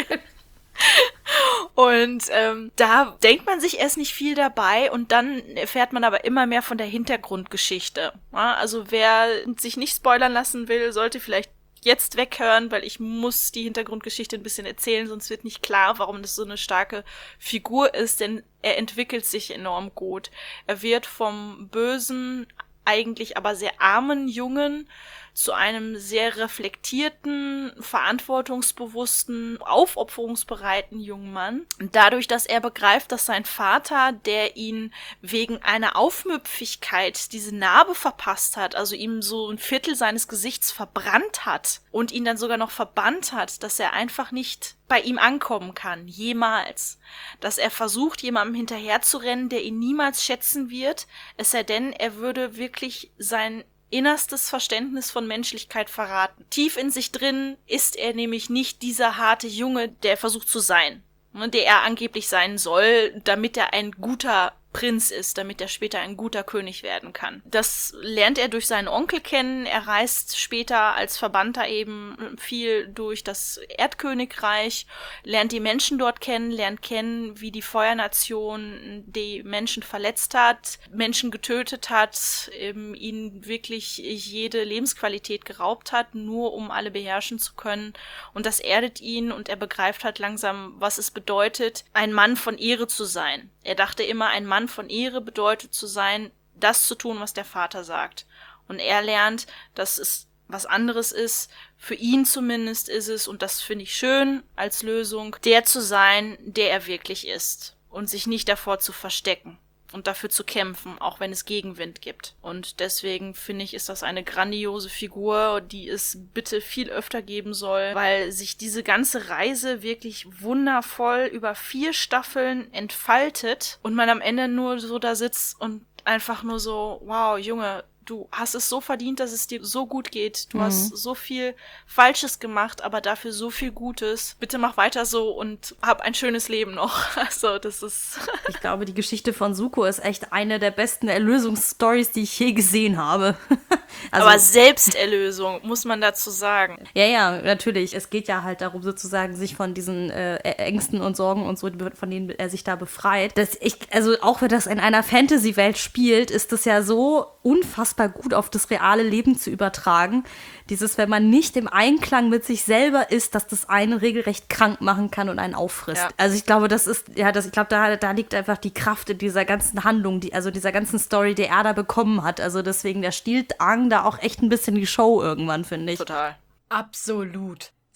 Und ähm, da denkt man sich erst nicht viel dabei und dann erfährt man aber immer mehr von der Hintergrundgeschichte. Ja, also wer sich nicht spoilern lassen will, sollte vielleicht jetzt weghören, weil ich muss die Hintergrundgeschichte ein bisschen erzählen, sonst wird nicht klar, warum das so eine starke Figur ist, denn er entwickelt sich enorm gut. Er wird vom bösen, eigentlich aber sehr armen Jungen zu einem sehr reflektierten, verantwortungsbewussten, aufopferungsbereiten jungen Mann. Und dadurch, dass er begreift, dass sein Vater, der ihn wegen einer Aufmüpfigkeit diese Narbe verpasst hat, also ihm so ein Viertel seines Gesichts verbrannt hat und ihn dann sogar noch verbannt hat, dass er einfach nicht bei ihm ankommen kann, jemals. Dass er versucht, jemandem hinterherzurennen, der ihn niemals schätzen wird, es sei denn, er würde wirklich sein innerstes Verständnis von Menschlichkeit verraten. Tief in sich drin ist er nämlich nicht dieser harte Junge, der versucht zu sein, der er angeblich sein soll, damit er ein guter Prinz ist, damit er später ein guter König werden kann. Das lernt er durch seinen Onkel kennen. Er reist später als Verbannter eben viel durch das Erdkönigreich, lernt die Menschen dort kennen, lernt kennen, wie die Feuernation die Menschen verletzt hat, Menschen getötet hat, eben ihnen wirklich jede Lebensqualität geraubt hat, nur um alle beherrschen zu können. Und das erdet ihn und er begreift halt langsam, was es bedeutet, ein Mann von Ehre zu sein. Er dachte immer, ein Mann von Ehre bedeutet zu sein, das zu tun, was der Vater sagt. Und er lernt, dass es was anderes ist, für ihn zumindest ist es, und das finde ich schön als Lösung, der zu sein, der er wirklich ist. Und sich nicht davor zu verstecken und dafür zu kämpfen, auch wenn es Gegenwind gibt. Und deswegen finde ich, ist das eine grandiose Figur, die es bitte viel öfter geben soll, weil sich diese ganze Reise wirklich wundervoll über vier Staffeln entfaltet und man am Ende nur so da sitzt und einfach nur so, wow, Junge, du hast es so verdient, dass es dir so gut geht. Du mhm. hast so viel Falsches gemacht, aber dafür so viel Gutes. Bitte mach weiter so und hab ein schönes Leben noch. Also, das ist... Ich glaube, die Geschichte von Zuko ist echt eine der besten Erlösungsstories, die ich je gesehen habe. Also, aber Selbsterlösung, muss man dazu sagen. Ja, ja, natürlich. Es geht ja halt darum, sozusagen, sich von diesen äh, Ängsten und Sorgen und so, von denen er sich da befreit. Das ich, also auch wenn das in einer Fantasy-Welt spielt, ist das ja so unfassbar gut auf das reale Leben zu übertragen. Dieses, wenn man nicht im Einklang mit sich selber ist, dass das einen regelrecht krank machen kann und einen auffrisst. Ja. Also ich glaube, das ist, ja, das, ich glaube, da, da liegt einfach die Kraft in dieser ganzen Handlung, die, also dieser ganzen Story, die er da bekommen hat. Also deswegen, der stiehlt Aang da auch echt ein bisschen die Show irgendwann, finde ich. Total. Absolut.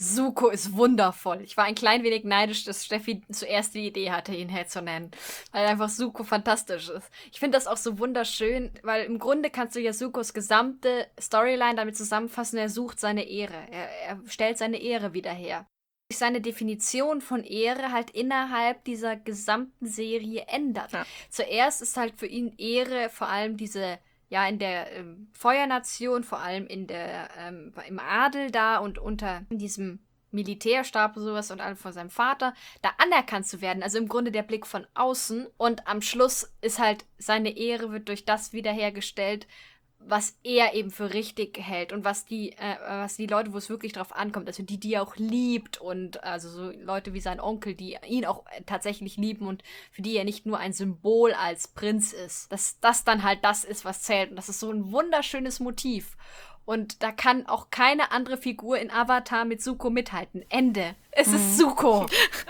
Zuko ist wundervoll. Ich war ein klein wenig neidisch, dass Steffi zuerst die Idee hatte, ihn Held zu nennen. Weil einfach Zuko fantastisch ist. Ich finde das auch so wunderschön, weil im Grunde kannst du ja Zukos gesamte Storyline damit zusammenfassen, er sucht seine Ehre. Er, er stellt seine Ehre wieder her. Seine Definition von Ehre halt innerhalb dieser gesamten Serie ändert. Ja. Zuerst ist halt für ihn Ehre vor allem diese, ja, in der ähm, Feuernation, vor allem in der, ähm, im Adel da und unter diesem Militärstab und sowas und allem von seinem Vater, da anerkannt zu werden. Also im Grunde der Blick von außen. Und am Schluss ist halt, seine Ehre wird durch das wiederhergestellt, was er eben für richtig hält und was die, äh, was die Leute, wo es wirklich drauf ankommt, also die, die er auch liebt und also so Leute wie sein Onkel, die ihn auch tatsächlich lieben und für die er nicht nur ein Symbol als Prinz ist, dass das dann halt das ist, was zählt und das ist so ein wunderschönes Motiv. Und da kann auch keine andere Figur in Avatar mit Zuko mithalten. Ende. Es mhm. ist Zuko.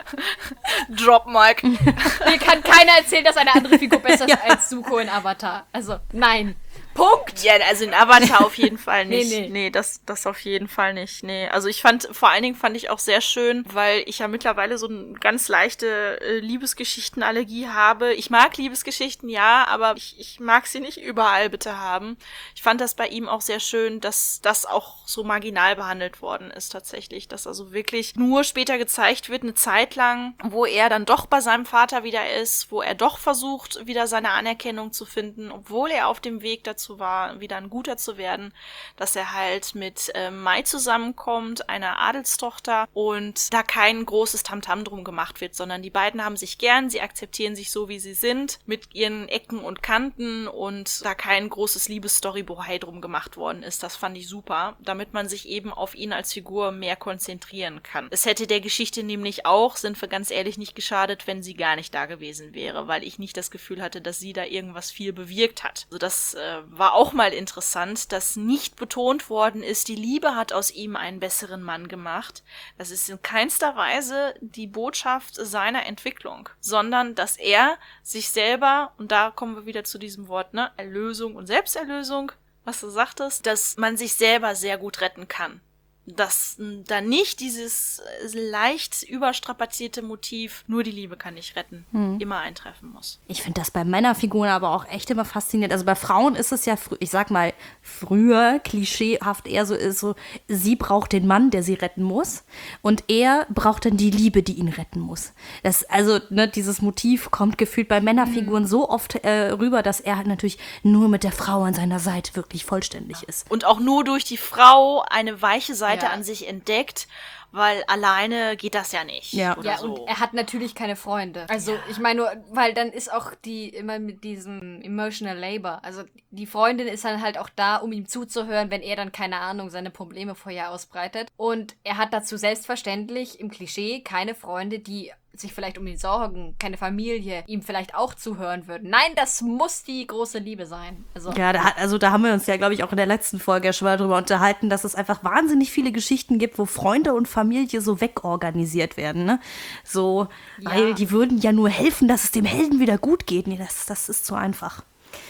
Drop Mic. Mir kann keiner erzählen, dass eine andere Figur besser ist ja. als Zuko in Avatar. Also, nein. Punkt. Ja, also in Avatar auf jeden Fall nicht. nee, nee. nee, das, das auf jeden Fall nicht. Nee, also ich fand, vor allen Dingen fand ich auch sehr schön, weil ich ja mittlerweile so eine ganz leichte äh, Liebesgeschichtenallergie habe. Ich mag Liebesgeschichten, ja, aber ich, ich mag sie nicht überall bitte haben. Ich fand das bei ihm auch sehr schön, dass das auch so marginal behandelt worden ist tatsächlich. Dass also wirklich nur später gezeigt wird, eine Zeit lang, wo er dann doch bei seinem Vater wieder ist, wo er doch versucht, wieder seine Anerkennung zu finden, obwohl er auf dem Weg dazu war, wieder ein Guter zu werden, dass er halt mit äh, Mai zusammenkommt, einer Adelstochter, und da kein großes Tamtam drum gemacht wird, sondern die beiden haben sich gern, sie akzeptieren sich so, wie sie sind, mit ihren Ecken und Kanten und da kein großes Liebesstory-Bohai drum gemacht worden ist. Das fand ich super, damit man sich eben auf ihn als Figur mehr konzentrieren kann. Es hätte der Geschichte nämlich auch, sind wir ganz ehrlich, nicht geschadet, wenn sie gar nicht da gewesen wäre, weil ich nicht das Gefühl hatte, dass sie da irgendwas viel bewirkt hat. Also das äh, war auch mal interessant, dass nicht betont worden ist, die Liebe hat aus ihm einen besseren Mann gemacht. Das ist in keinster Weise die Botschaft seiner Entwicklung, sondern dass er sich selber, und da kommen wir wieder zu diesem Wort, ne, Erlösung und Selbsterlösung, was du sagtest, dass man sich selber sehr gut retten kann. Dass da nicht dieses leicht überstrapazierte Motiv, nur die Liebe kann dich retten, hm. immer eintreffen muss. Ich finde das bei Männerfiguren aber auch echt immer faszinierend. Also bei Frauen ist es ja, fr- ich sag mal, früher klischeehaft eher so, ist so, sie braucht den Mann, der sie retten muss, und er braucht dann die Liebe, die ihn retten muss. Das, also, ne, dieses Motiv kommt gefühlt bei Männerfiguren hm. so oft äh, rüber, dass er halt natürlich nur mit der Frau an seiner Seite wirklich vollständig ist. Und auch nur durch die Frau eine weiche Seite ja. an sich entdeckt, weil alleine geht das ja nicht. Ja, oder ja so. Und er hat natürlich keine Freunde. Also ja. ich meine nur, weil dann ist auch die immer mit diesem emotional labor. Also die Freundin ist dann halt auch da, um ihm zuzuhören, wenn er dann, keine Ahnung, seine Probleme vor ihr ausbreitet. Und er hat dazu selbstverständlich im Klischee keine Freunde, die sich vielleicht um ihn sorgen, keine Familie, ihm vielleicht auch zuhören würden. Nein, das muss die große Liebe sein. Also, ja, da, also da haben wir uns ja, glaube ich, auch in der letzten Folge ja schon mal drüber unterhalten, dass es einfach wahnsinnig viele Geschichten gibt, wo Freunde und Familie so wegorganisiert werden, ne? So, ja. Weil die würden ja nur helfen, dass es dem Helden wieder gut geht. Nee, das, das ist zu einfach.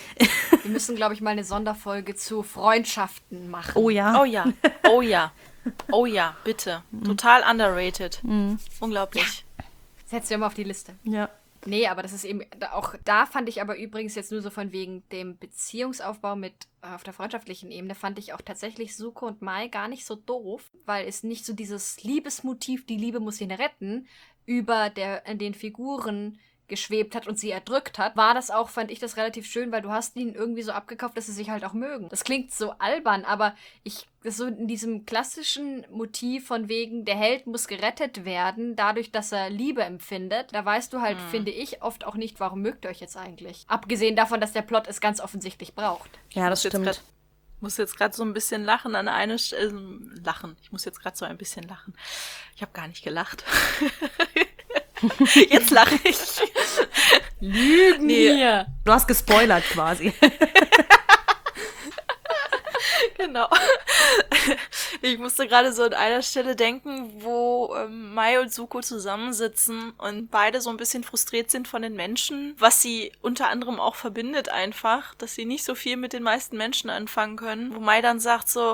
Wir müssen, glaube ich, mal eine Sonderfolge zu Freundschaften machen. Oh ja. Oh ja, oh ja, oh ja, bitte. Total underrated. Mhm. Unglaublich. Ja. Setzen wir mal auf die Liste. Ja. Nee, aber das ist eben, auch da fand ich aber übrigens jetzt nur so von wegen dem Beziehungsaufbau mit auf der freundschaftlichen Ebene, fand ich auch tatsächlich Zuko und Mai gar nicht so doof, weil es nicht so dieses Liebesmotiv, die Liebe muss ihn retten, über der, den Figuren geschwebt hat und sie erdrückt hat, war das auch, fand ich das relativ schön, weil du hast ihnen irgendwie so abgekauft, dass sie sich halt auch mögen. Das klingt so albern, aber ich, so in diesem klassischen Motiv von wegen, der Held muss gerettet werden, dadurch, dass er Liebe empfindet, da weißt du halt, hm. finde ich, oft auch nicht, warum mögt ihr euch jetzt eigentlich? Abgesehen davon, dass der Plot es ganz offensichtlich braucht. Ja, das stimmt. Ich muss jetzt gerade so ein bisschen lachen an eine Stelle. Äh, lachen. Ich muss jetzt gerade so ein bisschen lachen. Ich habe gar nicht gelacht. Jetzt lache ich. Lügen nee. hier. Du hast gespoilert quasi. Genau. Ich musste gerade so an einer Stelle denken, wo ähm, Mai und Zuko zusammensitzen und beide so ein bisschen frustriert sind von den Menschen, was sie unter anderem auch verbindet einfach, dass sie nicht so viel mit den meisten Menschen anfangen können. Wo Mai dann sagt so,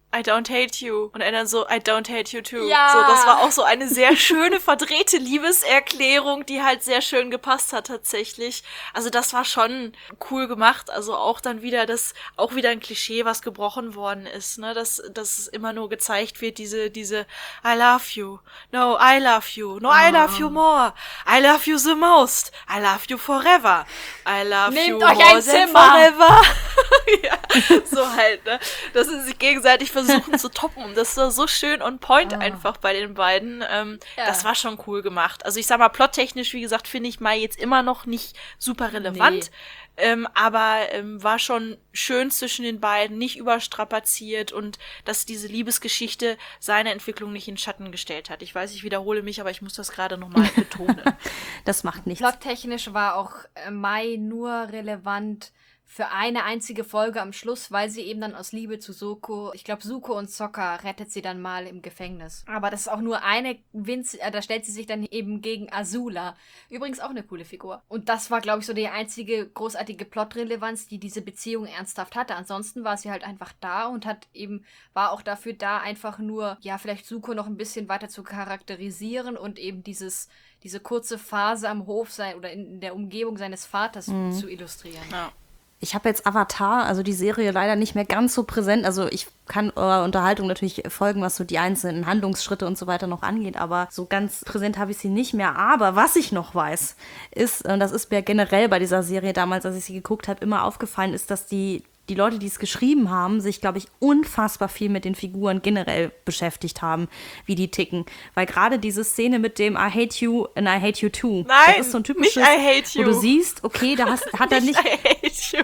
I don't hate you. Und er dann so, I don't hate you too. Ja. So, das war auch so eine sehr schöne, verdrehte Liebeserklärung, die halt sehr schön gepasst hat tatsächlich. Also das war schon cool gemacht. Also auch dann wieder das, auch wieder ein Klischee, was gebrochen worden ist, ne, dass, dass es immer nur gezeigt wird, diese, diese I love you. No, I love you. No, I love you more. I love you the most. I love you forever. I love Nehmt you euch more ein than Zimmer. forever. Ja, so halt, ne. Dass sie sich gegenseitig versuchen zu toppen. Das war so schön on point Ah. einfach bei den beiden. Ähm, Ja. Das war schon cool gemacht. Also ich sag mal, plottechnisch, wie gesagt, finde ich Mai jetzt immer noch nicht super relevant. Nee. Ähm, aber ähm, war schon schön zwischen den beiden, nicht überstrapaziert und dass diese Liebesgeschichte seine Entwicklung nicht in den Schatten gestellt hat. Ich weiß, ich wiederhole mich, aber ich muss das gerade nochmal betonen. Das macht nichts. Plottechnisch war auch äh, Mai nur relevant für eine einzige Folge am Schluss, weil sie eben dann aus Liebe zu Zuko, ich glaube Zuko und Sokka rettet sie dann mal im Gefängnis. Aber das ist auch nur eine Winz, äh, da stellt sie sich dann eben gegen Azula. Übrigens auch eine coole Figur. Und das war, glaube ich, so die einzige großartige Plotrelevanz, die diese Beziehung ernsthaft hatte. Ansonsten war sie halt einfach da und hat eben, war auch dafür da, einfach nur, ja, vielleicht Zuko noch ein bisschen weiter zu charakterisieren und eben dieses, diese kurze Phase am Hof sein oder in der Umgebung seines Vaters Mhm. zu illustrieren. Ja. Ich habe jetzt Avatar, also die Serie, leider nicht mehr ganz so präsent. Also ich kann eurer Unterhaltung natürlich folgen, was so die einzelnen Handlungsschritte und so weiter noch angeht, aber so ganz präsent habe ich sie nicht mehr. Aber was ich noch weiß, ist, und das ist mir generell bei dieser Serie damals, als ich sie geguckt habe, immer aufgefallen, ist, dass die die Leute, die es geschrieben haben, sich, glaube ich, unfassbar viel mit den Figuren generell beschäftigt haben, wie die ticken. Weil gerade diese Szene mit dem I hate you and I hate you too, Nein, das ist so ein typisches, nicht I hate you. wo du siehst, okay, da hast, hat er nicht... I hate you.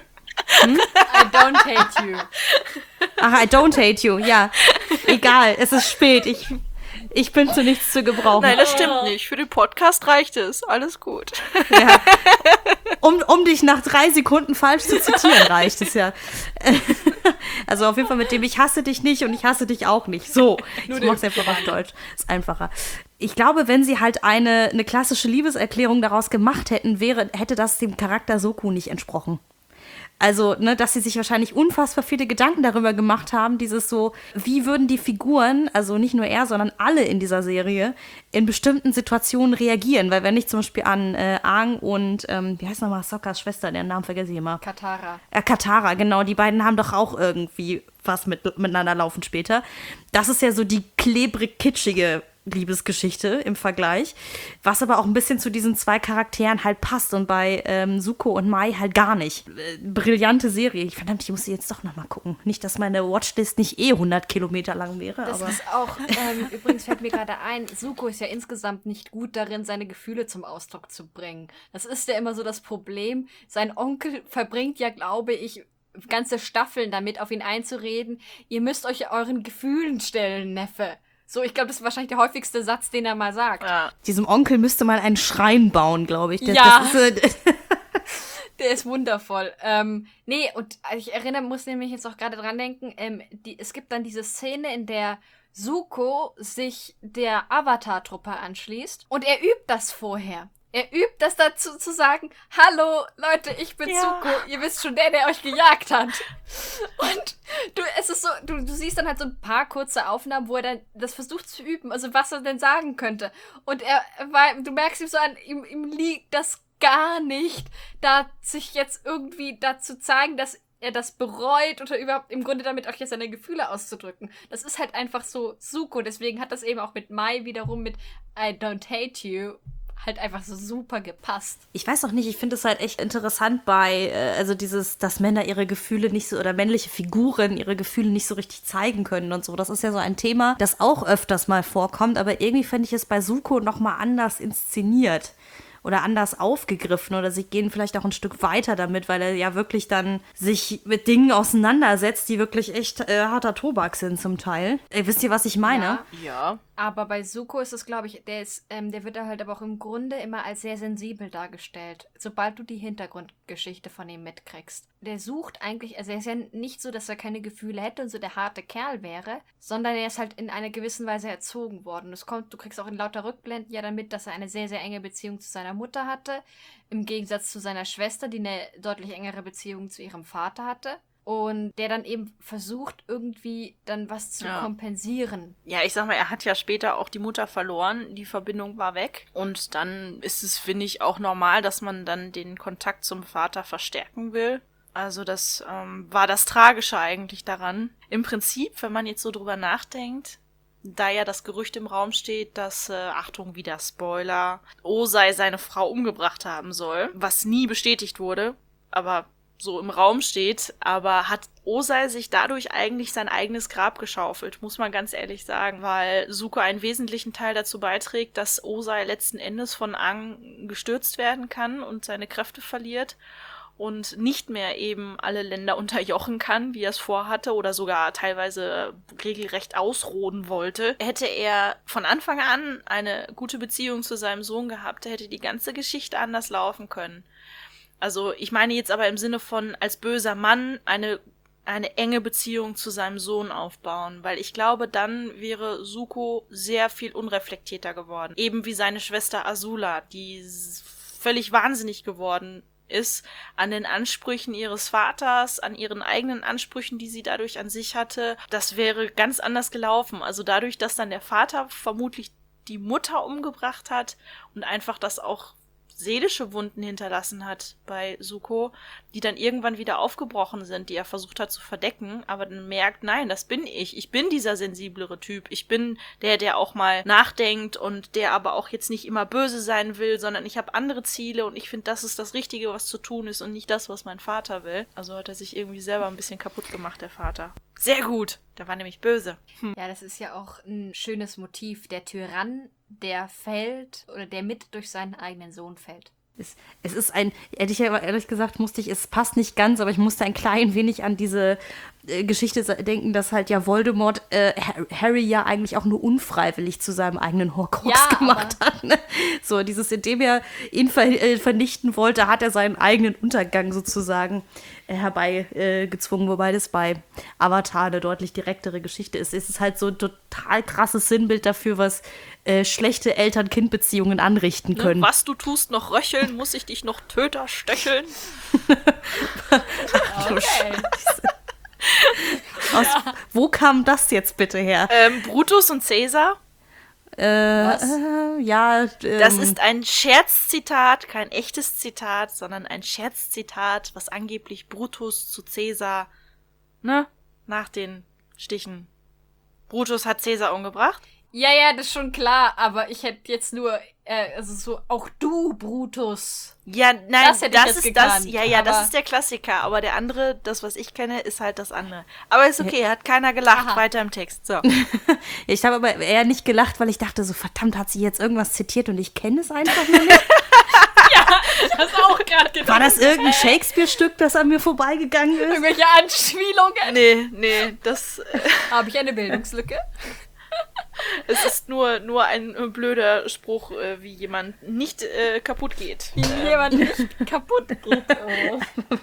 I don't hate you. Ach, I don't hate you, ja. Egal, es ist spät, ich, ich bin zu nichts zu gebrauchen. Nein, das stimmt nicht. Für den Podcast reicht es. Alles gut. Ja. Um, um dich nach drei Sekunden falsch zu zitieren, reicht es ja. Also auf jeden Fall mit dem ich hasse dich nicht und ich hasse dich auch nicht. So, ich mach's einfach auf Deutsch. Ist einfacher. Ich glaube, wenn sie halt eine, eine klassische Liebeserklärung daraus gemacht hätten, wäre, hätte das dem Charakter Soko nicht entsprochen. Also, ne, dass sie sich wahrscheinlich unfassbar viele Gedanken darüber gemacht haben, dieses so, wie würden die Figuren, also nicht nur er, sondern alle in dieser Serie, in bestimmten Situationen reagieren. Weil wenn ich zum Beispiel an äh, Aang und, ähm, wie heißt nochmal Sokkas Schwester, deren Namen vergesse ich immer. Katara. Äh, Katara, genau, die beiden haben doch auch irgendwie was mit, miteinander laufen später. Das ist ja so die klebrig-kitschige Liebesgeschichte im Vergleich, was aber auch ein bisschen zu diesen zwei Charakteren halt passt und bei ähm, Zuko und Mai halt gar nicht. Äh, brillante Serie. Ich, verdammt, ich muss sie jetzt doch nochmal gucken. Nicht, dass meine Watchlist nicht eh hundert Kilometer lang wäre, Das aber... ist auch, ähm, übrigens fällt mir gerade ein, Zuko ist ja insgesamt nicht gut darin, seine Gefühle zum Ausdruck zu bringen. Das ist ja immer so das Problem. Sein Onkel verbringt ja, glaube ich, ganze Staffeln damit, auf ihn einzureden. Ihr müsst euch euren Gefühlen stellen, Neffe. So, ich glaube, das ist wahrscheinlich der häufigste Satz, den er mal sagt. Ja. Diesem Onkel müsste man einen Schrein bauen, glaube ich. Das, Ja. das ist, äh, Der ist wundervoll. Ähm, nee, und ich erinnere, muss nämlich jetzt auch gerade dran denken, ähm, die, es gibt dann diese Szene, in der Zuko sich der Avatar-Truppe anschließt und er übt das vorher. Er übt das dazu zu sagen, hallo Leute, ich bin Ja. Zuko, ihr wisst schon, der, der euch gejagt hat. Und du, es ist so, du, du siehst dann halt so ein paar kurze Aufnahmen, wo er dann das versucht zu üben, also was er denn sagen könnte. Und er, weil du merkst ihm so an, ihm, ihm liegt das gar nicht, da sich jetzt irgendwie dazu zeigen, dass er das bereut oder überhaupt im Grunde damit auch jetzt seine Gefühle auszudrücken. Das ist halt einfach so Zuko, deswegen hat das eben auch mit Mai wiederum mit I don't hate you halt einfach so super gepasst. Ich weiß auch nicht, ich finde es halt echt interessant bei, äh, also dieses, dass Männer ihre Gefühle nicht so, oder männliche Figuren ihre Gefühle nicht so richtig zeigen können und so. Das ist ja so ein Thema, das auch öfters mal vorkommt, aber irgendwie finde ich es bei Zuko nochmal anders inszeniert. Oder anders aufgegriffen oder sie gehen vielleicht auch ein Stück weiter damit, weil er ja wirklich dann sich mit Dingen auseinandersetzt, die wirklich echt äh, harter Tobak sind zum Teil. Äh, wisst ihr, was ich meine? Ja. Ja. Aber bei Zuko ist es, glaube ich, der ist, ähm, der wird da halt aber auch im Grunde immer als sehr sensibel dargestellt, sobald du die Hintergrundgeschichte von ihm mitkriegst. Der sucht eigentlich, also er ist ja nicht so, dass er keine Gefühle hätte und so der harte Kerl wäre, sondern er ist halt in einer gewissen Weise erzogen worden. Es kommt, du kriegst auch in lauter Rückblenden ja damit, dass er eine sehr, sehr enge Beziehung zu seiner Mutter hatte, im Gegensatz zu seiner Schwester, die eine deutlich engere Beziehung zu ihrem Vater hatte. und der dann eben versucht, irgendwie dann was zu Ja. kompensieren. Ja, ich sag mal, er hat ja später auch die Mutter verloren, die Verbindung war weg. Und dann ist es, finde ich, auch normal, dass man dann den Kontakt zum Vater verstärken will. Also das ähm, war das Tragische eigentlich daran. Im Prinzip, wenn man jetzt so drüber nachdenkt, da ja das Gerücht im Raum steht, dass, äh, Achtung, wieder Spoiler, Ozai seine Frau umgebracht haben soll, was nie bestätigt wurde, aber so im Raum steht, aber hat Ozai sich dadurch eigentlich sein eigenes Grab geschaufelt, muss man ganz ehrlich sagen, weil Zuko einen wesentlichen Teil dazu beiträgt, dass Ozai letzten Endes von Aang gestürzt werden kann und seine Kräfte verliert und nicht mehr eben alle Länder unterjochen kann, wie er es vorhatte oder sogar teilweise regelrecht ausroden wollte. Hätte er von Anfang an eine gute Beziehung zu seinem Sohn gehabt, hätte die ganze Geschichte anders laufen können. Also ich meine jetzt aber im Sinne von als böser Mann eine eine enge Beziehung zu seinem Sohn aufbauen, weil ich glaube, dann wäre Zuko sehr viel unreflektierter geworden. Eben wie seine Schwester Azula, die s- völlig wahnsinnig geworden ist an den Ansprüchen ihres Vaters, an ihren eigenen Ansprüchen, die sie dadurch an sich hatte. Das wäre ganz anders gelaufen. Also dadurch, dass dann der Vater vermutlich die Mutter umgebracht hat und einfach das auch seelische Wunden hinterlassen hat bei Zuko, die dann irgendwann wieder aufgebrochen sind, die er versucht hat zu verdecken, aber dann merkt, nein, das bin ich. Ich bin dieser sensiblere Typ. Ich bin der, der auch mal nachdenkt und der aber auch jetzt nicht immer böse sein will, sondern ich habe andere Ziele und ich finde, das ist das Richtige, was zu tun ist und nicht das, was mein Vater will. Also hat er sich irgendwie selber ein bisschen kaputt gemacht, der Vater. Sehr gut. Der war nämlich böse. Hm. Ja, das ist ja auch ein schönes Motiv. Der Tyrann, der fällt oder der mit durch seinen eigenen Sohn fällt. Es, es ist ein, ehrlich, ehrlich gesagt musste ich, es passt nicht ganz, aber ich musste ein klein wenig an diese äh, Geschichte denken, dass halt ja Voldemort äh, Harry ja eigentlich auch nur unfreiwillig zu seinem eigenen Horcrux Ja, gemacht hat. Ne? So, dieses, indem er ihn ver äh, vernichten wollte, hat er seinen eigenen Untergang sozusagen äh, herbeigezwungen, äh, wobei das bei Avatar eine deutlich direktere Geschichte ist. Es ist halt so ein total krasses Sinnbild dafür, was äh, schlechte Eltern-Kind-Beziehungen anrichten können. Ne, was du tust, noch röcheln, muss ich dich noch Töter stöcheln? Okay. Aus, wo kam das jetzt bitte her? Ähm, Brutus und Caesar? Äh, äh, ja, ähm, Das ist ein Scherzzitat, kein echtes Zitat, sondern ein Scherzzitat, was angeblich Brutus zu Caesar, ne, nach den Stichen. Brutus hat Caesar umgebracht. Ja, ja, das ist schon klar, aber ich hätte jetzt nur, äh, also so, auch du, Brutus. Ja, nein, Das hätte ich das jetzt ist das, gekannt, ja, ja, das aber- ist der Klassiker, aber der andere, das, was ich kenne, ist halt das andere. Aber ist okay, hat keiner gelacht, Aha. weiter im Text, so. ich habe aber eher nicht gelacht, weil ich dachte so, verdammt, hat sie jetzt irgendwas zitiert und ich kenne es einfach nur nicht. Das ist auch gerade gedacht. War das irgendein Shakespeare-Stück, das an mir vorbeigegangen ist? Irgendwelche Anspielungen? Nee, nee, das, äh, Habe ich eine Bildungslücke? es ist nur, nur ein äh, blöder Spruch, äh, wie jemand nicht äh, kaputt geht. Wie jemand nicht kaputt geht. Oh.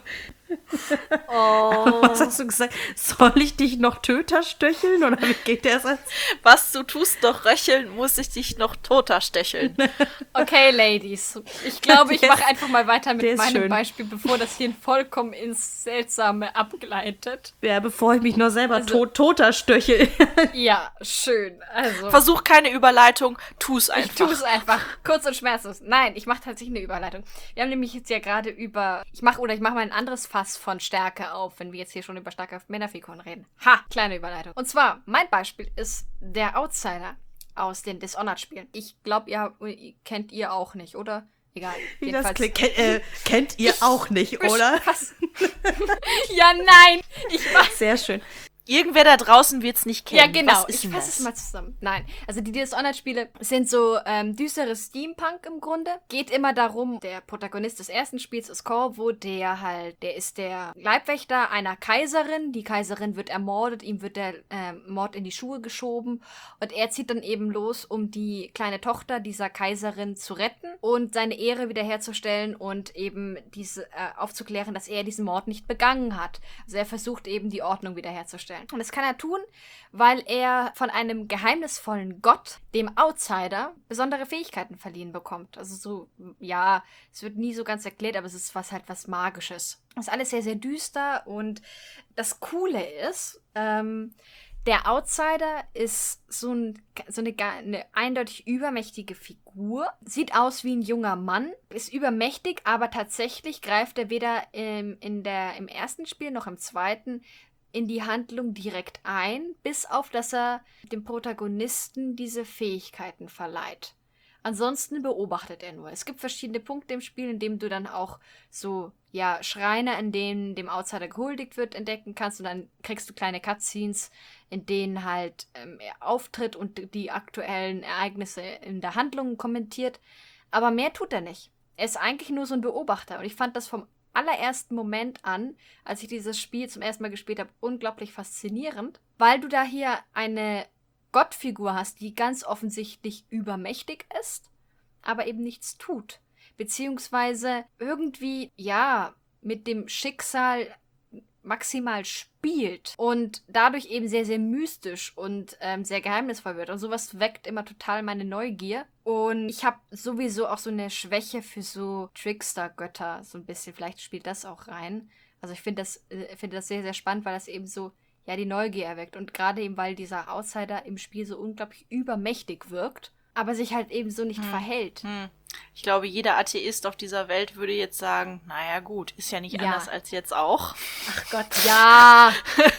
Oh. Was hast du gesagt? Soll ich dich noch Töter stöcheln? Oder wie geht der Satz? Was du tust, doch röcheln, muss ich dich noch toter stecheln. Okay, Ladies. Ich glaube, ich Der mache ist- einfach mal weiter der mit ist meinem schön. Beispiel, bevor das hier vollkommen ins Seltsame abgleitet. Ja, bevor ich mich noch selber Also- tot, Toter stöchel. Ja, schön. Also, Versuch keine Überleitung, tu's ich einfach. tue es einfach. Kurz und schmerzlos. Nein, ich mache tatsächlich eine Überleitung. Wir haben nämlich jetzt ja gerade über, ich mache oder ich mache mal ein anderes Fass von Stärke auf, wenn wir jetzt hier schon über starke Männerfiguren reden. Ha, kleine Überleitung. Und zwar, mein Beispiel ist der Outsider aus den Dishonored-Spielen. Ich glaube, ihr, ihr kennt ihr auch nicht, oder? Egal. Wie das Jedenfalls- klingt, Ken, äh, kennt ihr auch nicht, oder? Was? Ja, nein! Ich weiß. Sehr schön. Irgendwer da draußen wird's nicht kennen. Ja, genau. Was ist Ich denn fasse das? es mal zusammen. Nein, also die Dishonored-Spiele sind so ähm, düsteres Steampunk im Grunde. Geht immer darum, der Protagonist des ersten Spiels ist Corvo, der halt, der ist der Leibwächter einer Kaiserin. Die Kaiserin wird ermordet, ihm wird der ähm, Mord in die Schuhe geschoben und er zieht dann eben los, um die kleine Tochter dieser Kaiserin zu retten und seine Ehre wiederherzustellen und eben diese äh, aufzuklären, dass er diesen Mord nicht begangen hat. Also er versucht eben die Ordnung wiederherzustellen. stellen. Und das kann er tun, weil er von einem geheimnisvollen Gott, dem Outsider, besondere Fähigkeiten verliehen bekommt. Also so, ja, es wird nie so ganz erklärt, aber es ist was halt was Magisches. Das ist alles sehr, sehr düster und das Coole ist, ähm, der Outsider ist so, ein, so eine, eine eindeutig übermächtige Figur. Sieht aus wie ein junger Mann, ist übermächtig, aber tatsächlich greift er weder im, in der, im ersten Spiel noch im zweiten in die Handlung direkt ein, bis auf, dass er dem Protagonisten diese Fähigkeiten verleiht. Ansonsten beobachtet er nur. Es gibt verschiedene Punkte im Spiel, in denen du dann auch so, ja, Schreine, in denen dem Outsider gehuldigt wird, entdecken kannst. Und dann kriegst du kleine Cutscenes, in denen halt ähm, er auftritt und die aktuellen Ereignisse in der Handlung kommentiert. Aber mehr tut er nicht. Er ist eigentlich nur so ein Beobachter. Und ich fand das vom allerersten Moment an, als ich dieses Spiel zum ersten Mal gespielt habe, unglaublich faszinierend, weil du da hier eine Gottfigur hast, die ganz offensichtlich übermächtig ist, aber eben nichts tut. Beziehungsweise irgendwie, ja, mit dem Schicksal maximal spielt und dadurch eben sehr, sehr mystisch und ähm, sehr geheimnisvoll wird. Und sowas weckt immer total meine Neugier. Und ich habe sowieso auch so eine Schwäche für so Trickster-Götter, so ein bisschen. Vielleicht spielt das auch rein. Also ich finde das, äh, finde das sehr, sehr spannend, weil das eben so, ja, die Neugier erweckt. Und gerade eben, weil dieser Outsider im Spiel so unglaublich übermächtig wirkt, aber sich halt eben so nicht hm. verhält. Hm. Ich glaube, jeder Atheist auf dieser Welt würde jetzt sagen, naja gut, ist ja nicht ja. anders als jetzt auch. Ach Gott, ja.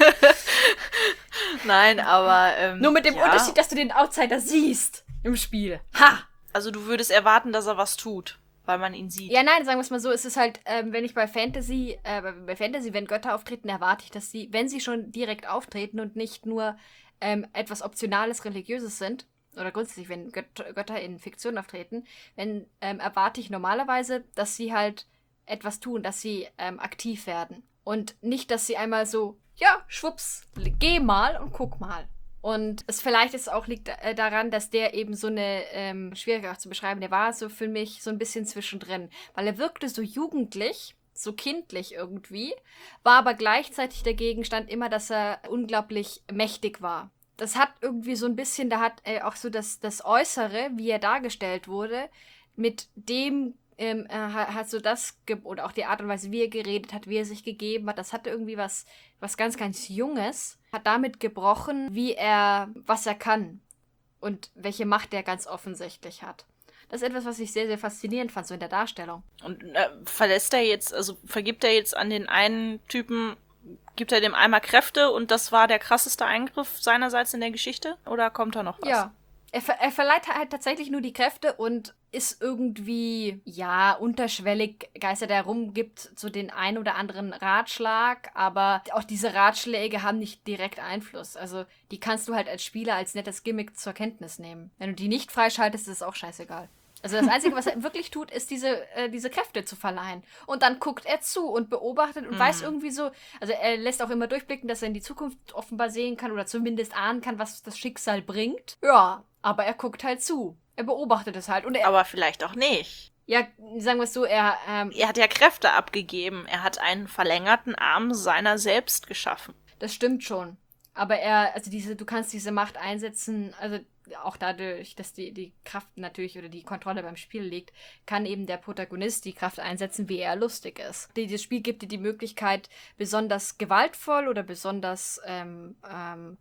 Nein, aber ähm, nur mit dem ja. Unterschied, dass du den Outsider siehst im Spiel. Ha! Also du würdest erwarten, dass er was tut, weil man ihn sieht. Ja, nein, sagen wir es mal so, es ist halt, ähm, wenn ich bei Fantasy, äh, bei Fantasy, wenn Götter auftreten, erwarte ich, dass sie, wenn sie schon direkt auftreten und nicht nur ähm, etwas Optionales, Religiöses sind, oder grundsätzlich, wenn Gött- Götter in Fiktion auftreten, wenn, ähm, erwarte ich normalerweise, dass sie halt etwas tun, dass sie ähm, aktiv werden. Und nicht, dass sie einmal so, ja, schwupps, geh mal und guck mal. Und es vielleicht ist auch liegt äh, daran, dass der eben so eine, ähm, schwierig auch zu beschreiben, der war so für mich so ein bisschen zwischendrin. Weil er wirkte so jugendlich, so kindlich irgendwie, war aber gleichzeitig der Gegenstand immer, dass er unglaublich mächtig war. Das hat irgendwie so ein bisschen, da hat äh, auch so das, das Äußere, wie er dargestellt wurde, mit dem ähm, äh, hat so das, ge- oder auch die Art und Weise, wie er geredet hat, wie er sich gegeben hat, das hatte irgendwie was, was ganz, ganz Junges, hat damit gebrochen, wie er, was er kann und welche Macht er ganz offensichtlich hat. Das ist etwas, was ich sehr, sehr faszinierend fand, so in der Darstellung. Und äh, verlässt er jetzt, also vergibt er jetzt an den einen Typen, gibt er dem einmal Kräfte und das war der krasseste Eingriff seinerseits in der Geschichte? Oder kommt da noch was? Ja, er, ver- er verleiht halt tatsächlich nur die Kräfte und ist irgendwie, ja, unterschwellig geistert er rum, gibt so den ein oder anderen Ratschlag, aber auch diese Ratschläge haben nicht direkt Einfluss. Also die kannst du halt als Spieler als nettes Gimmick zur Kenntnis nehmen. Wenn du die nicht freischaltest, ist es auch scheißegal. Also das Einzige, was er wirklich tut, ist diese, äh, diese Kräfte zu verleihen. Und dann guckt er zu und beobachtet und mm. weiß irgendwie so, also er lässt auch immer durchblicken, dass er in die Zukunft offenbar sehen kann oder zumindest ahnen kann, was das Schicksal bringt. Ja, aber er guckt halt zu. Er beobachtet es halt. Und er, aber vielleicht auch nicht. Ja, sagen wir es so, er... Ähm, er hat ja Kräfte abgegeben. Er hat einen verlängerten Arm seiner selbst geschaffen. Das stimmt schon. Aber er, also diese, du kannst diese Macht einsetzen, also auch dadurch, dass die, die Kraft natürlich oder die Kontrolle beim Spiel liegt, kann eben der Protagonist die Kraft einsetzen, wie er lustig ist. Dieses Spiel gibt dir die Möglichkeit, besonders gewaltvoll oder besonders ähm, ähm,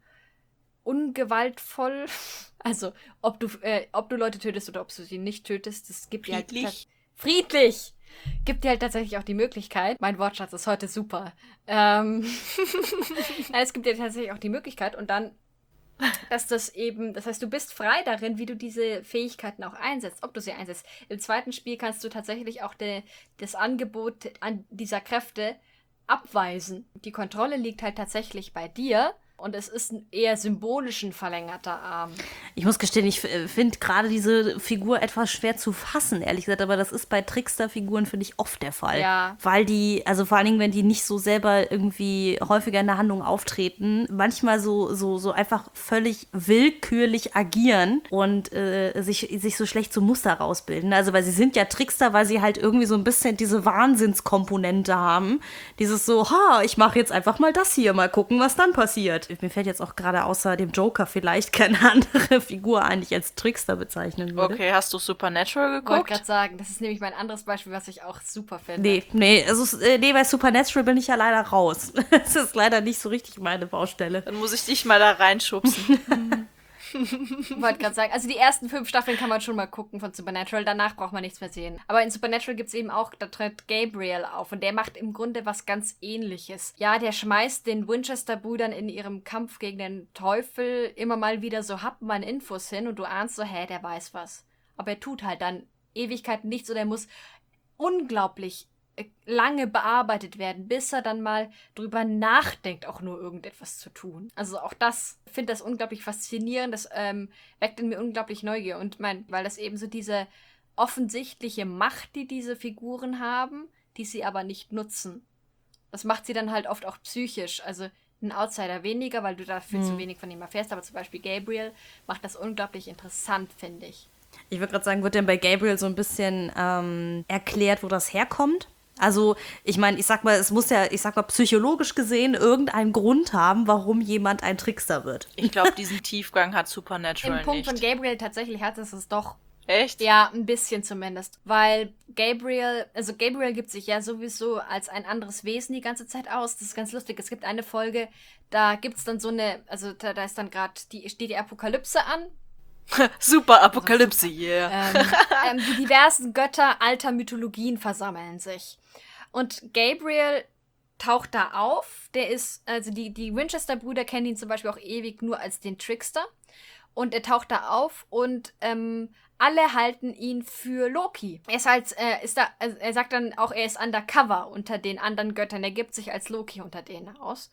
ungewaltvoll, also ob du, äh, ob du Leute tötest oder ob du sie nicht tötest, das gibt dir halt... Friedlich. Friedlich! Gibt dir halt tatsächlich auch die Möglichkeit, mein Wortschatz ist heute super, ähm, Nein, es gibt dir tatsächlich auch die Möglichkeit und dann, dass das eben, das heißt, du bist frei darin, wie du diese Fähigkeiten auch einsetzt, ob du sie einsetzt. Im zweiten Spiel kannst du tatsächlich auch de, das Angebot an dieser Kräfte abweisen. Die Kontrolle liegt halt tatsächlich bei dir. Und es ist ein eher symbolisch ein verlängerter Arm. Ich muss gestehen, ich finde gerade diese Figur etwas schwer zu fassen, ehrlich gesagt. Aber das ist bei Trickster-Figuren, finde ich, oft der Fall. Ja. Weil die, also vor allen Dingen, wenn die nicht so selber irgendwie häufiger in der Handlung auftreten, manchmal so, so, so einfach völlig willkürlich agieren und äh, sich, sich so schlecht so Muster rausbilden. Also weil sie sind ja Trickster, weil sie halt irgendwie so ein bisschen diese Wahnsinnskomponente haben. Dieses so, ha, ich mache jetzt einfach mal das hier, mal gucken, was dann passiert. mir fällt jetzt auch gerade außer dem Joker vielleicht keine andere Figur ein, die ich als Trickster bezeichnen würde. Okay, hast du Supernatural Ich wollte geguckt? gerade sagen, das ist nämlich mein anderes Beispiel, was ich auch super finde. Nee, nee, also, äh, nee, bei Supernatural bin ich ja leider raus. Das ist leider nicht so richtig meine Baustelle. Dann muss ich dich mal da reinschubsen. Ich wollte gerade sagen, also die ersten fünf Staffeln kann man schon mal gucken von Supernatural, danach braucht man nichts mehr sehen. Aber in Supernatural gibt es eben auch, da tritt Gabriel auf und der macht im Grunde was ganz Ähnliches. Ja, der schmeißt den Winchester-Brüdern in ihrem Kampf gegen den Teufel immer mal wieder so Happen an Infos hin und du ahnst so, hä, der weiß was. Aber er tut halt dann Ewigkeiten nichts oder er muss unglaublich lange bearbeitet werden, bis er dann mal drüber nachdenkt, auch nur irgendetwas zu tun. Also auch das, ich finde das unglaublich faszinierend, das ähm, weckt in mir unglaublich Neugier und mein, weil das eben so diese offensichtliche Macht, die diese Figuren haben, die sie aber nicht nutzen. Das macht sie dann halt oft auch psychisch, also ein Outsider weniger, weil du dafür hm. zu wenig von ihm erfährst, aber zum Beispiel Gabriel macht das unglaublich interessant, finde ich. Ich würde gerade sagen, wird denn bei Gabriel so ein bisschen ähm, erklärt, wo das herkommt? Also, ich meine, ich sag mal, es muss ja, ich sag mal, psychologisch gesehen irgendeinen Grund haben, warum jemand ein Trickster wird. Ich glaube, diesen Tiefgang hat Supernatural Im Punkt nicht. von Gabriel tatsächlich hat es es doch. Echt? Ja, ein bisschen zumindest. Weil Gabriel, also Gabriel gibt sich ja sowieso als ein anderes Wesen die ganze Zeit aus. Das ist ganz lustig. Es gibt eine Folge, da gibt's dann so eine, also da, da ist dann gerade, die steht die Apokalypse an. Super Apokalypse, yeah. Ähm, ähm, die diversen Götter alter Mythologien versammeln sich. Und Gabriel taucht da auf. Der ist, also die, die Winchester-Brüder kennen ihn zum Beispiel auch ewig nur als den Trickster. Und er taucht da auf und ähm, alle halten ihn für Loki. Er ist halt, äh, ist da, also er sagt dann auch, er ist undercover unter den anderen Göttern. Er gibt sich als Loki unter denen aus.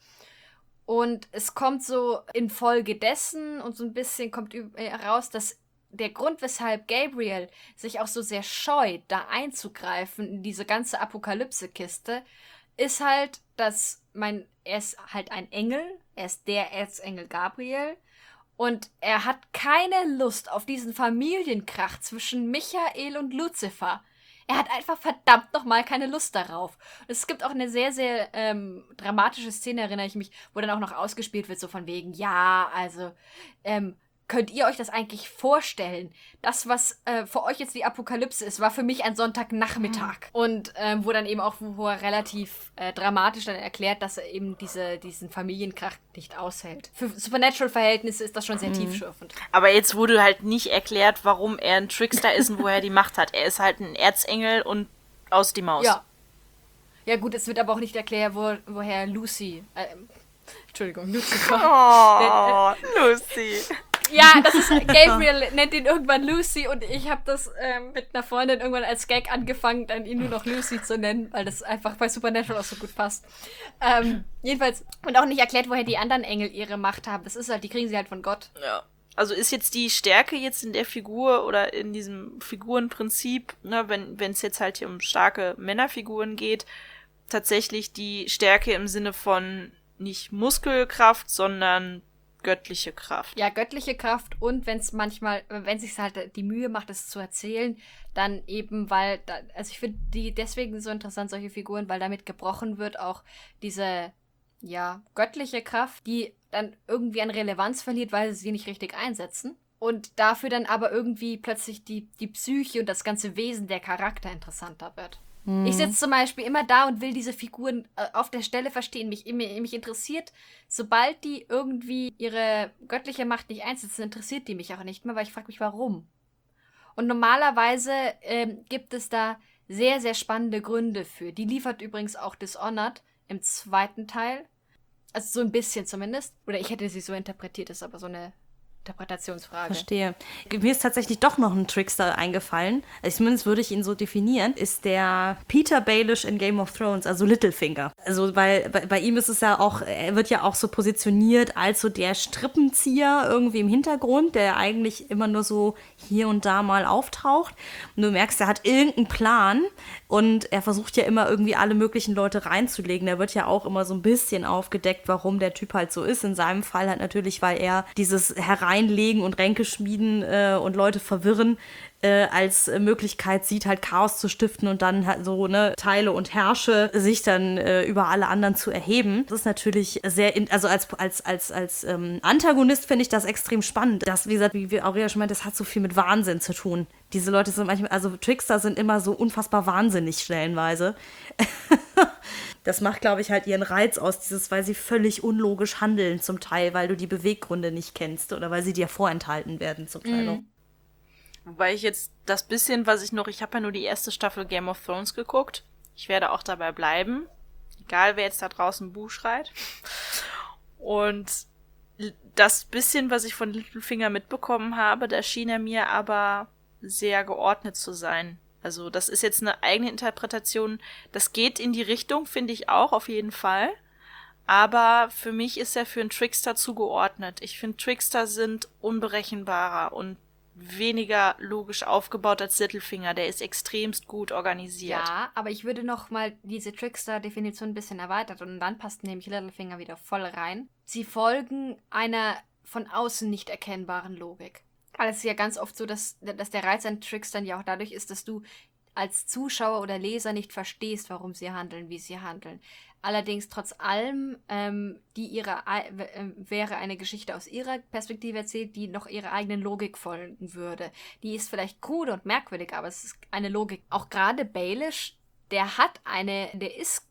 Und es kommt so infolgedessen und so ein bisschen kommt heraus, dass der Grund, weshalb Gabriel sich auch so sehr scheut, da einzugreifen in diese ganze Apokalypse-Kiste, ist halt, dass mein, er ist halt ein Engel, er ist der Erzengel Gabriel und er hat keine Lust auf diesen Familienkrach zwischen Michael und Luzifer. Er hat einfach verdammt nochmal keine Lust darauf. Es gibt auch eine sehr, sehr ähm, dramatische Szene, erinnere ich mich, wo dann auch noch ausgespielt wird, so von wegen, ja, also, ähm, könnt ihr euch das eigentlich vorstellen? Das, was äh, für euch jetzt die Apokalypse ist, war für mich ein Sonntagnachmittag. Mhm. Und ähm, wo dann eben auch, wo er relativ äh, dramatisch dann erklärt, dass er eben diese, diesen Familienkrach nicht aushält. Für Supernatural-Verhältnisse ist das schon sehr mhm. tiefschürfend. Aber jetzt wurde halt nicht erklärt, warum er ein Trickster ist und woher er die Macht hat. Er ist halt ein Erzengel und aus die Maus. Ja. Ja gut, es wird aber auch nicht erklärt, wo, woher Lucy... Äh, Entschuldigung, Lucifer. Oh, Lucy. Ja, das ist, Gabriel nennt ihn irgendwann Lucy und ich habe das ähm, mit einer Freundin irgendwann als Gag angefangen, dann ihn nur noch Lucy zu nennen, weil das einfach bei Supernatural auch so gut passt. Ähm, jedenfalls, und auch nicht erklärt, woher die anderen Engel ihre Macht haben. Das ist halt, die kriegen sie halt von Gott. Ja. Also ist jetzt die Stärke jetzt in der Figur oder in diesem Figurenprinzip, ne, wenn wenn es jetzt halt hier um starke Männerfiguren geht, tatsächlich die Stärke im Sinne von nicht Muskelkraft, sondern göttliche Kraft. Ja, göttliche Kraft und wenn es manchmal, wenn es sich halt die Mühe macht, es zu erzählen, dann eben, weil, da, also ich finde die deswegen so interessant, solche Figuren, weil damit gebrochen wird auch diese, ja, göttliche Kraft, die dann irgendwie an Relevanz verliert, weil sie sie nicht richtig einsetzen. Und dafür dann aber irgendwie plötzlich die, die Psyche und das ganze Wesen, der Charakter interessanter wird. Ich sitze zum Beispiel immer da und will diese Figuren äh, auf der Stelle verstehen. Mich, mich, mich interessiert, sobald die irgendwie ihre göttliche Macht nicht einsetzen, interessiert die mich auch nicht mehr, weil ich frage mich, warum. Und normalerweise ähm, gibt es da sehr, sehr spannende Gründe für. Die liefert übrigens auch Dishonored im zweiten Teil. Also so ein bisschen zumindest. Oder ich hätte sie so interpretiert, ist aber so eine Interpretationsfrage. Verstehe. Mir ist tatsächlich doch noch ein Trickster eingefallen. Also zumindest würde ich ihn so definieren. Ist der Peter Baelish in Game of Thrones, also Littlefinger. Also weil bei, bei ihm ist es ja auch, er wird ja auch so positioniert als so der Strippenzieher irgendwie im Hintergrund, der eigentlich immer nur so hier und da mal auftaucht. Und du merkst, er hat irgendeinen Plan und er versucht ja immer irgendwie alle möglichen Leute reinzulegen. Da wird ja auch immer so ein bisschen aufgedeckt, warum der Typ halt so ist. In seinem Fall halt natürlich, weil er dieses Herein einlegen und Ränke schmieden äh, und Leute verwirren, äh, als Möglichkeit sieht, halt Chaos zu stiften und dann halt so, ne, Teile und Herrsche sich dann äh, über alle anderen zu erheben. Das ist natürlich sehr, in, also als, als, als, als ähm, Antagonist finde ich das extrem spannend. Das, wie gesagt, wie Aurelia schon meint, das hat so viel mit Wahnsinn zu tun. Diese Leute sind manchmal, also Trickster sind immer so unfassbar wahnsinnig stellenweise. Das macht, glaube ich, halt ihren Reiz aus, dieses, weil sie völlig unlogisch handeln zum Teil, weil du die Beweggründe nicht kennst oder weil sie dir vorenthalten werden zum Teil. Mhm. Wobei ich jetzt das bisschen, was ich noch, ich habe ja nur die erste Staffel Game of Thrones geguckt. Ich werde auch dabei bleiben. Egal, wer jetzt da draußen Buh schreit. Und das bisschen, was ich von Littlefinger mitbekommen habe, da schien er mir aber sehr geordnet zu sein. Also das ist jetzt eine eigene Interpretation. Das geht in die Richtung, finde ich auch, auf jeden Fall. Aber für mich ist er für einen Trickster zugeordnet. Ich finde, Trickster sind unberechenbarer und weniger logisch aufgebaut als Littlefinger. Der ist extremst gut organisiert. Ja, aber ich würde noch mal diese Trickster-Definition ein bisschen erweitert und dann passt nämlich Littlefinger wieder voll rein. Sie folgen einer von außen nicht erkennbaren Logik. Also es ist ja ganz oft so, dass, dass der Reiz an Trickstern ja auch dadurch ist, dass du als Zuschauer oder Leser nicht verstehst, warum sie handeln, wie sie handeln. Allerdings trotz allem, ähm, die ihre äh, wäre eine Geschichte aus ihrer Perspektive erzählt, die noch ihrer eigenen Logik folgen würde. Die ist vielleicht krude und merkwürdig, aber es ist eine Logik. Auch gerade Baelish, der hat eine, der ist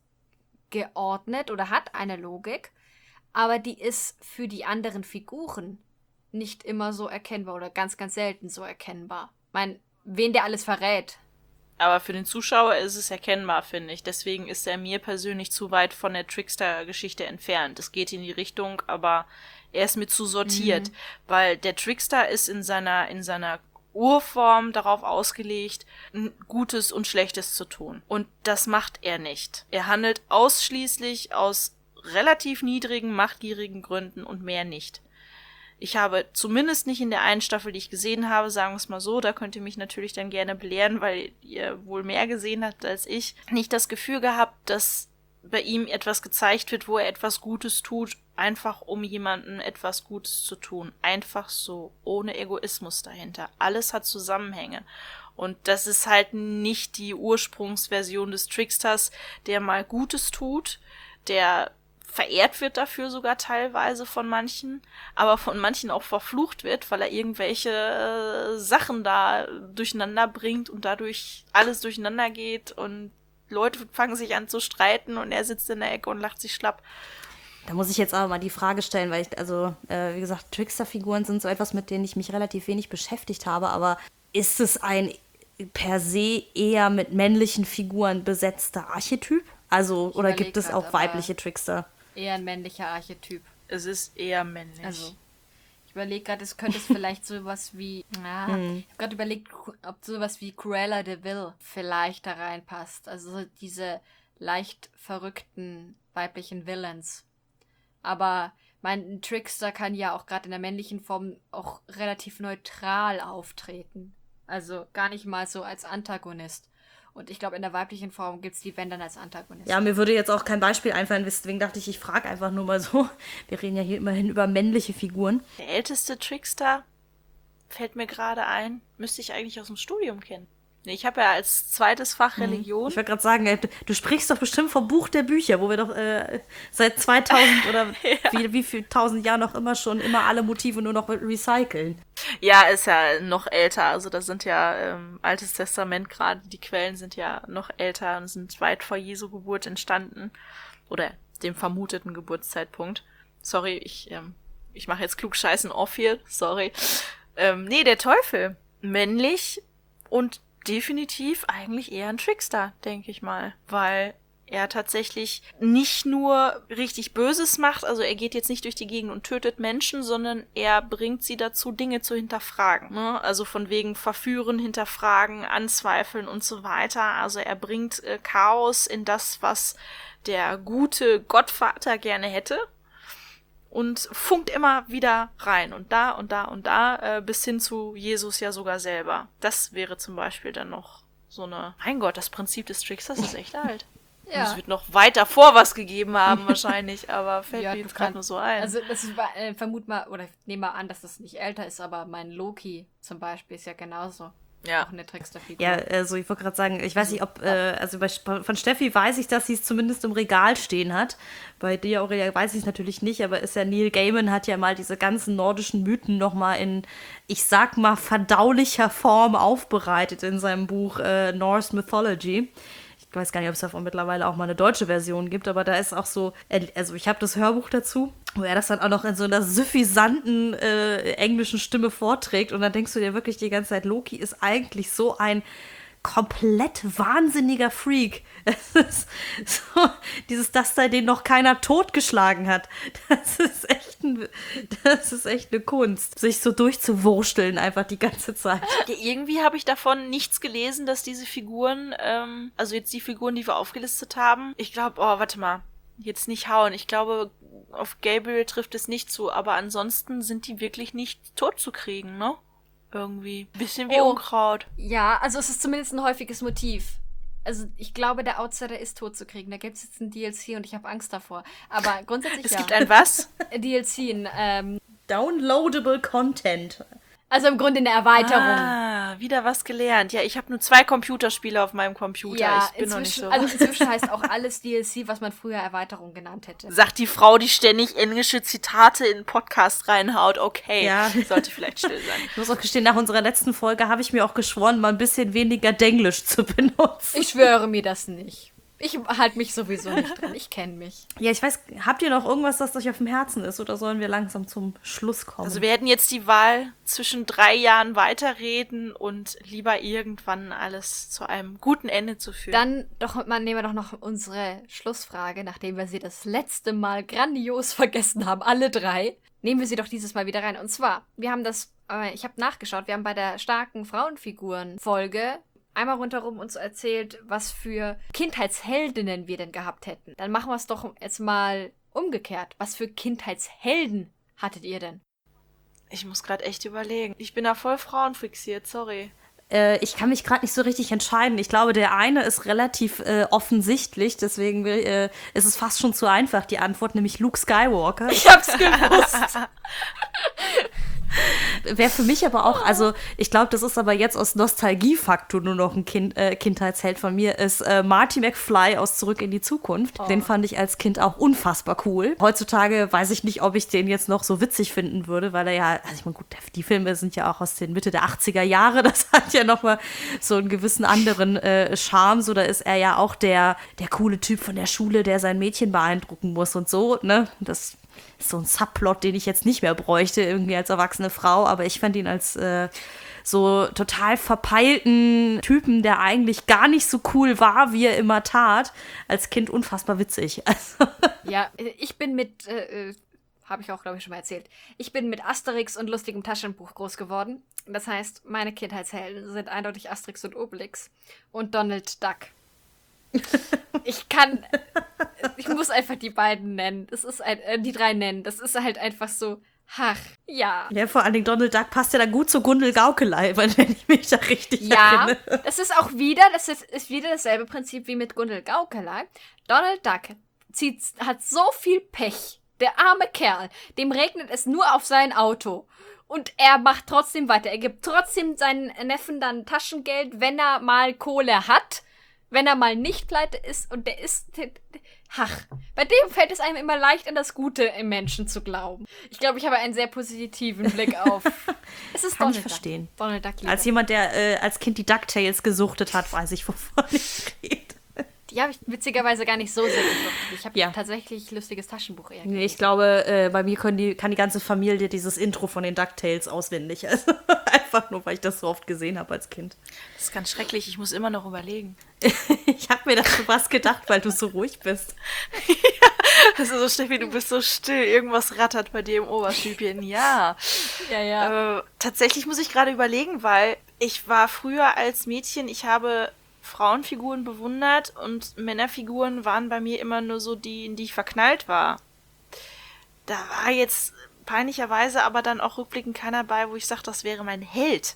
geordnet oder hat eine Logik, aber die ist für die anderen Figuren nicht immer so erkennbar oder ganz, ganz selten so erkennbar. Ich meine, wen der alles verrät. Aber für den Zuschauer ist es erkennbar, finde ich. Deswegen ist er mir persönlich zu weit von der Trickster-Geschichte entfernt. Es geht in die Richtung, aber er ist mir zu sortiert. Mhm. Weil der Trickster ist in seiner, in seiner Urform darauf ausgelegt, Gutes und Schlechtes zu tun. Und das macht er nicht. Er handelt ausschließlich aus relativ niedrigen, machtgierigen Gründen und mehr nicht. Ich habe zumindest nicht in der einen Staffel, die ich gesehen habe, sagen wir es mal so, da könnt ihr mich natürlich dann gerne belehren, weil ihr wohl mehr gesehen habt als ich, nicht das Gefühl gehabt, dass bei ihm etwas gezeigt wird, wo er etwas Gutes tut, einfach um jemandem etwas Gutes zu tun. Einfach so, ohne Egoismus dahinter. Alles hat Zusammenhänge. Und das ist halt nicht die Ursprungsversion des Tricksters, der mal Gutes tut, der verehrt wird dafür sogar teilweise von manchen, aber von manchen auch verflucht wird, weil er irgendwelche äh, Sachen da durcheinander bringt und dadurch alles durcheinander geht und Leute fangen sich an zu streiten und er sitzt in der Ecke und lacht sich schlapp. Da muss ich jetzt aber mal die Frage stellen, weil ich, also, äh, wie gesagt, Trickster-Figuren sind so etwas, mit denen ich mich relativ wenig beschäftigt habe, aber ist es ein per se eher mit männlichen Figuren besetzter Archetyp? Also, oder gibt es auch weibliche Trickster? Eher ein männlicher Archetyp. Es ist eher männlich. Also, ich überlege gerade, es könnte es vielleicht sowas wie, na, hm. ich habe gerade überlegt, ob sowas wie Cruella de Vil vielleicht da reinpasst. Also diese leicht verrückten weiblichen Villains. Aber mein Trickster kann ja auch gerade in der männlichen Form auch relativ neutral auftreten. Also gar nicht mal so als Antagonist. Und ich glaube, in der weiblichen Form gibt es die, wenn dann, als Antagonist. Ja, mir würde jetzt auch kein Beispiel einfallen, deswegen dachte ich, ich frage einfach nur mal so. Wir reden ja hier immerhin über männliche Figuren. Der älteste Trickster fällt mir gerade ein, müsste ich eigentlich aus dem Studium kennen. Ich habe ja als zweites Fach Religion. Ich wollte gerade sagen, du sprichst doch bestimmt vom Buch der Bücher, wo wir doch äh, seit zweitausend oder ja. wie, wie viel tausend Jahren noch immer schon immer alle Motive nur noch recyceln. Ja, ist ja noch älter. Also das sind ja ähm, Altes Testament gerade. Die Quellen sind ja noch älter und sind weit vor Jesu Geburt entstanden. Oder dem vermuteten Geburtszeitpunkt. Sorry, ich ähm, ich mache jetzt klugscheißen off hier. Sorry. Ähm, nee, der Teufel. Männlich und definitiv eigentlich eher ein Trickster, denke ich mal. Weil er tatsächlich nicht nur richtig Böses macht, also er geht jetzt nicht durch die Gegend und tötet Menschen, sondern er bringt sie dazu, Dinge zu hinterfragen. Ne? Also von wegen Verführen, Hinterfragen, Anzweifeln und so weiter. Also er bringt äh, Chaos in das, was der gute Gottvater gerne hätte. Und funkt immer wieder rein und da und da und da, äh, bis hin zu Jesus ja sogar selber. Das wäre zum Beispiel dann noch so eine... Mein Gott, das Prinzip des Tricksters ist echt alt. Ja. Es wird noch weiter vor was gegeben haben wahrscheinlich, aber fällt Ja, mir jetzt das gerade kann- nur so ein. Also das ist, äh, vermut mal, oder ich nehme mal an, dass das nicht älter ist, aber mein Loki zum Beispiel ist ja genauso. ja. Auch eine Tricksterfigur. Ja, also ich wollte gerade sagen, ich weiß nicht, ob, äh, also bei, von Steffi weiß ich, dass sie es zumindest im Regal stehen hat. Bei dir, Aurelia, weiß ich es natürlich nicht, aber ist ja Neil Gaiman hat ja mal diese ganzen nordischen Mythen nochmal in, ich sag mal, verdaulicher Form aufbereitet in seinem Buch äh, Norse Mythology. Ich weiß gar nicht, ob es davon mittlerweile auch mal eine deutsche Version gibt, aber da ist auch so, also ich habe das Hörbuch dazu, wo er das dann auch noch in so einer suffisanten äh, englischen Stimme vorträgt und dann denkst du dir wirklich die ganze Zeit, Loki ist eigentlich so ein komplett wahnsinniger Freak. Es ist so, dieses, dass da den noch keiner totgeschlagen hat. Das ist echt, ein, das ist echt eine Kunst, sich so durchzuwursteln einfach die ganze Zeit. Ja, irgendwie habe ich davon nichts gelesen, dass diese Figuren, ähm, also jetzt die Figuren, die wir aufgelistet haben, ich glaube, oh, warte mal, jetzt nicht hauen. Ich glaube, auf Gabriel trifft es nicht zu, aber ansonsten sind die wirklich nicht tot zu kriegen, ne? Irgendwie. Bisschen wie Oh. Unkraut. Ja, also es ist zumindest ein häufiges Motiv. Also ich glaube, der Outsider ist tot zu kriegen. Da gibt es jetzt ein D L C und ich habe Angst davor. Aber grundsätzlich Es ja. gibt ein was? D L C, ein, ähm, Downloadable Content. also im Grunde eine Erweiterung. Ah, wieder was gelernt. Ja, ich habe nur zwei Computerspiele auf meinem Computer. Ja, ich bin noch nicht inzwischen, so. also inzwischen heißt auch alles D L C, was man früher Erweiterung genannt hätte. Sagt die Frau, die ständig englische Zitate in den Podcast reinhaut. Okay, Ja. sollte vielleicht still sein. Ich muss auch gestehen, nach unserer letzten Folge habe ich mir auch geschworen, mal ein bisschen weniger Denglisch zu benutzen. Ich schwöre mir das nicht. Ich halte mich sowieso nicht dran. Ich kenne mich. Ja, ich weiß, habt ihr noch irgendwas, das euch auf dem Herzen ist oder sollen wir langsam zum Schluss kommen? Also wir hätten jetzt die Wahl zwischen drei Jahren weiterreden und lieber irgendwann alles zu einem guten Ende zu führen. Dann doch mal nehmen wir doch noch unsere Schlussfrage, nachdem wir sie das letzte Mal grandios vergessen haben, alle drei. Nehmen wir sie doch dieses Mal wieder rein. Und zwar, wir haben das, äh, ich habe nachgeschaut, wir haben bei der starken Frauenfiguren-Folge einmal rundherum uns erzählt, was für Kindheitsheldinnen wir denn gehabt hätten. Dann machen wir es doch jetzt mal umgekehrt. Was für Kindheitshelden hattet ihr denn? Ich muss gerade echt überlegen. Ich bin da voll frauenfixiert, sorry. Äh, ich kann mich gerade nicht so richtig entscheiden. Ich glaube, der eine ist relativ äh, offensichtlich, deswegen äh, ist es fast schon zu einfach, die Antwort, nämlich Luke Skywalker. Ich hab's gewusst. Wäre für mich aber auch, also ich glaube, das ist aber jetzt aus Nostalgiefaktor nur noch ein kind, äh, Kindheitsheld von mir, ist äh, Marty McFly aus Zurück in die Zukunft. Den fand ich als Kind auch unfassbar cool. Heutzutage weiß ich nicht, ob ich den jetzt noch so witzig finden würde, weil er ja, also ich meine, gut, die Filme sind ja auch aus den Mitte der achtziger Jahre, das hat ja nochmal so einen gewissen anderen äh, Charme, so da ist er ja auch der, der coole Typ von der Schule, der sein Mädchen beeindrucken muss und so, ne, das ist so ein Subplot, den ich jetzt nicht mehr bräuchte, irgendwie als erwachsene Frau, aber ich fand ihn als äh, so total verpeilten Typen, der eigentlich gar nicht so cool war, wie er immer tat, als Kind unfassbar witzig. Also, Ja, ich bin mit, äh, äh, habe ich auch, glaube ich, schon mal erzählt, ich bin mit Asterix und lustigem Taschenbuch groß geworden. Das heißt, meine Kindheitshelden sind eindeutig Asterix und Obelix und Donald Duck. Ich kann, ich muss einfach die beiden nennen. Das ist ein, äh, die drei nennen. Das ist halt einfach so, ach, ja. ja, vor allen Dingen Donald Duck passt ja da gut zu Gundel Gaukelei, wenn ich mich da richtig Ja, erinnere. das ist auch wieder, das ist, ist wieder dasselbe Prinzip wie mit Gundel Gaukelei. Donald Duck zieht, hat so viel Pech. Der arme Kerl, dem regnet es nur auf sein Auto. Und er macht trotzdem weiter. Er gibt trotzdem seinen Neffen dann Taschengeld, wenn er mal Kohle hat. Wenn er mal nicht pleite ist und der ist... Ach, bei dem fällt es einem immer leicht, an das Gute im Menschen zu glauben. Ich glaube, ich habe einen sehr positiven Blick auf... Es ist Kann ich Donald Duck. verstehen. Donald Duck Liebe. Als jemand, der äh, als Kind die DuckTales gesuchtet hat, weiß ich, wovon ich rede. Die habe ich witzigerweise gar nicht so sehr gesucht. Ich habe Ja. tatsächlich lustiges Taschenbuch eher. Nee, ich glaube, äh, bei mir können die, kann die ganze Familie dieses Intro von den DuckTales auswendig. Also, einfach nur, weil ich das so oft gesehen habe als Kind. Das ist ganz schrecklich, ich muss immer noch überlegen. Ich habe mir das schon was gedacht, weil du so ruhig bist. Also so, Steffi, du bist so still, irgendwas rattert bei dir im Oberstübchen. Ja. Ja, ja. Äh, tatsächlich muss ich gerade überlegen, weil ich war früher als Mädchen, ich habe Frauenfiguren bewundert und Männerfiguren waren bei mir immer nur so die, in die ich verknallt war. Da war jetzt peinlicherweise aber dann auch rückblickend keiner bei, wo ich sage, das wäre mein Held.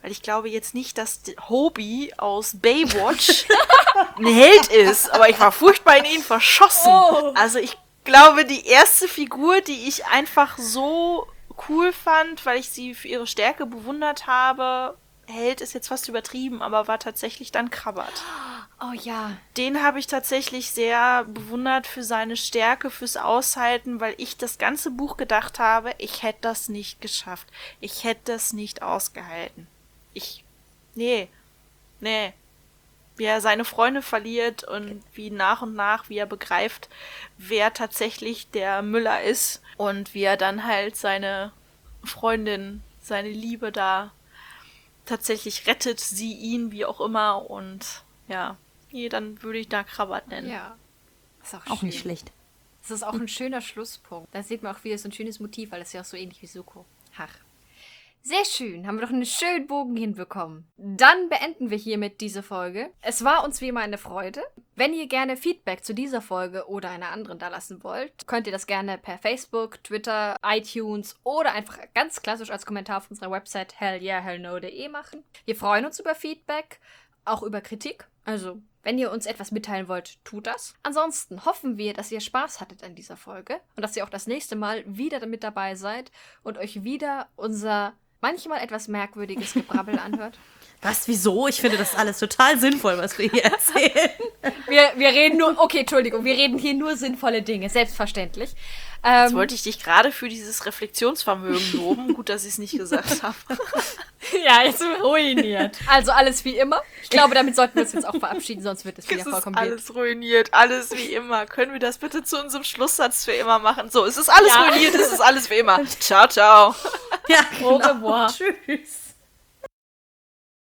Weil ich glaube jetzt nicht, dass Hobie aus Baywatch ein Held ist, aber ich war furchtbar in ihn verschossen. Oh. Also ich glaube, die erste Figur, die ich einfach so cool fand, weil ich sie für ihre Stärke bewundert habe, Held ist jetzt fast übertrieben, aber war tatsächlich dann Krabbert. Oh ja. Den habe ich tatsächlich sehr bewundert für seine Stärke, fürs Aushalten, weil ich das ganze Buch gedacht habe, ich hätte das nicht geschafft. Ich hätte das nicht ausgehalten. Ich, nee, nee. Wie er seine Freunde verliert und wie nach und nach, wie er begreift, wer tatsächlich der Müller ist und wie er dann halt seine Freundin, seine Liebe da tatsächlich rettet, sie ihn, wie auch immer, und ja, nee, dann würde ich da Krabbert nennen. Ja. Ist auch, Auch schön. nicht schlecht. Das ist auch ein schöner Schlusspunkt. Da sieht man auch wieder so ein schönes Motiv, weil das ist ja auch so ähnlich wie Zuko. Ach. Sehr schön, haben wir doch einen schönen Bogen hinbekommen. Dann beenden wir hiermit diese Folge. Es war uns wie immer eine Freude. Wenn ihr gerne Feedback zu dieser Folge oder einer anderen da lassen wollt, könnt ihr das gerne per Facebook, Twitter, iTunes oder einfach ganz klassisch als Kommentar auf unserer Website hell yeah hell no punkt de machen. Wir freuen uns über Feedback, auch über Kritik. Also, wenn ihr uns etwas mitteilen wollt, tut das. Ansonsten hoffen wir, dass ihr Spaß hattet an dieser Folge und dass ihr auch das nächste Mal wieder mit dabei seid und euch wieder unser manchmal etwas merkwürdiges Gebrabbel anhört. Was, wieso? Ich finde das alles total sinnvoll, was wir hier erzählen. Wir, wir reden nur, okay, Entschuldigung, wir reden hier nur sinnvolle Dinge, selbstverständlich. Jetzt Ähm, wollte ich dich gerade für dieses Reflexionsvermögen loben. Gut, dass ich es nicht gesagt habe. ja, jetzt sind wir ruiniert. Also alles wie immer. Ich glaube, damit sollten wir uns jetzt auch verabschieden, sonst wird es wieder Es ist vollkommen wild. alles ruiniert, alles wie immer. Können wir das bitte zu unserem Schlusssatz für immer machen? So, es ist alles Ja. ruiniert, es ist alles wie immer. Ciao, ciao. Ja, Au revoir. Tschüss.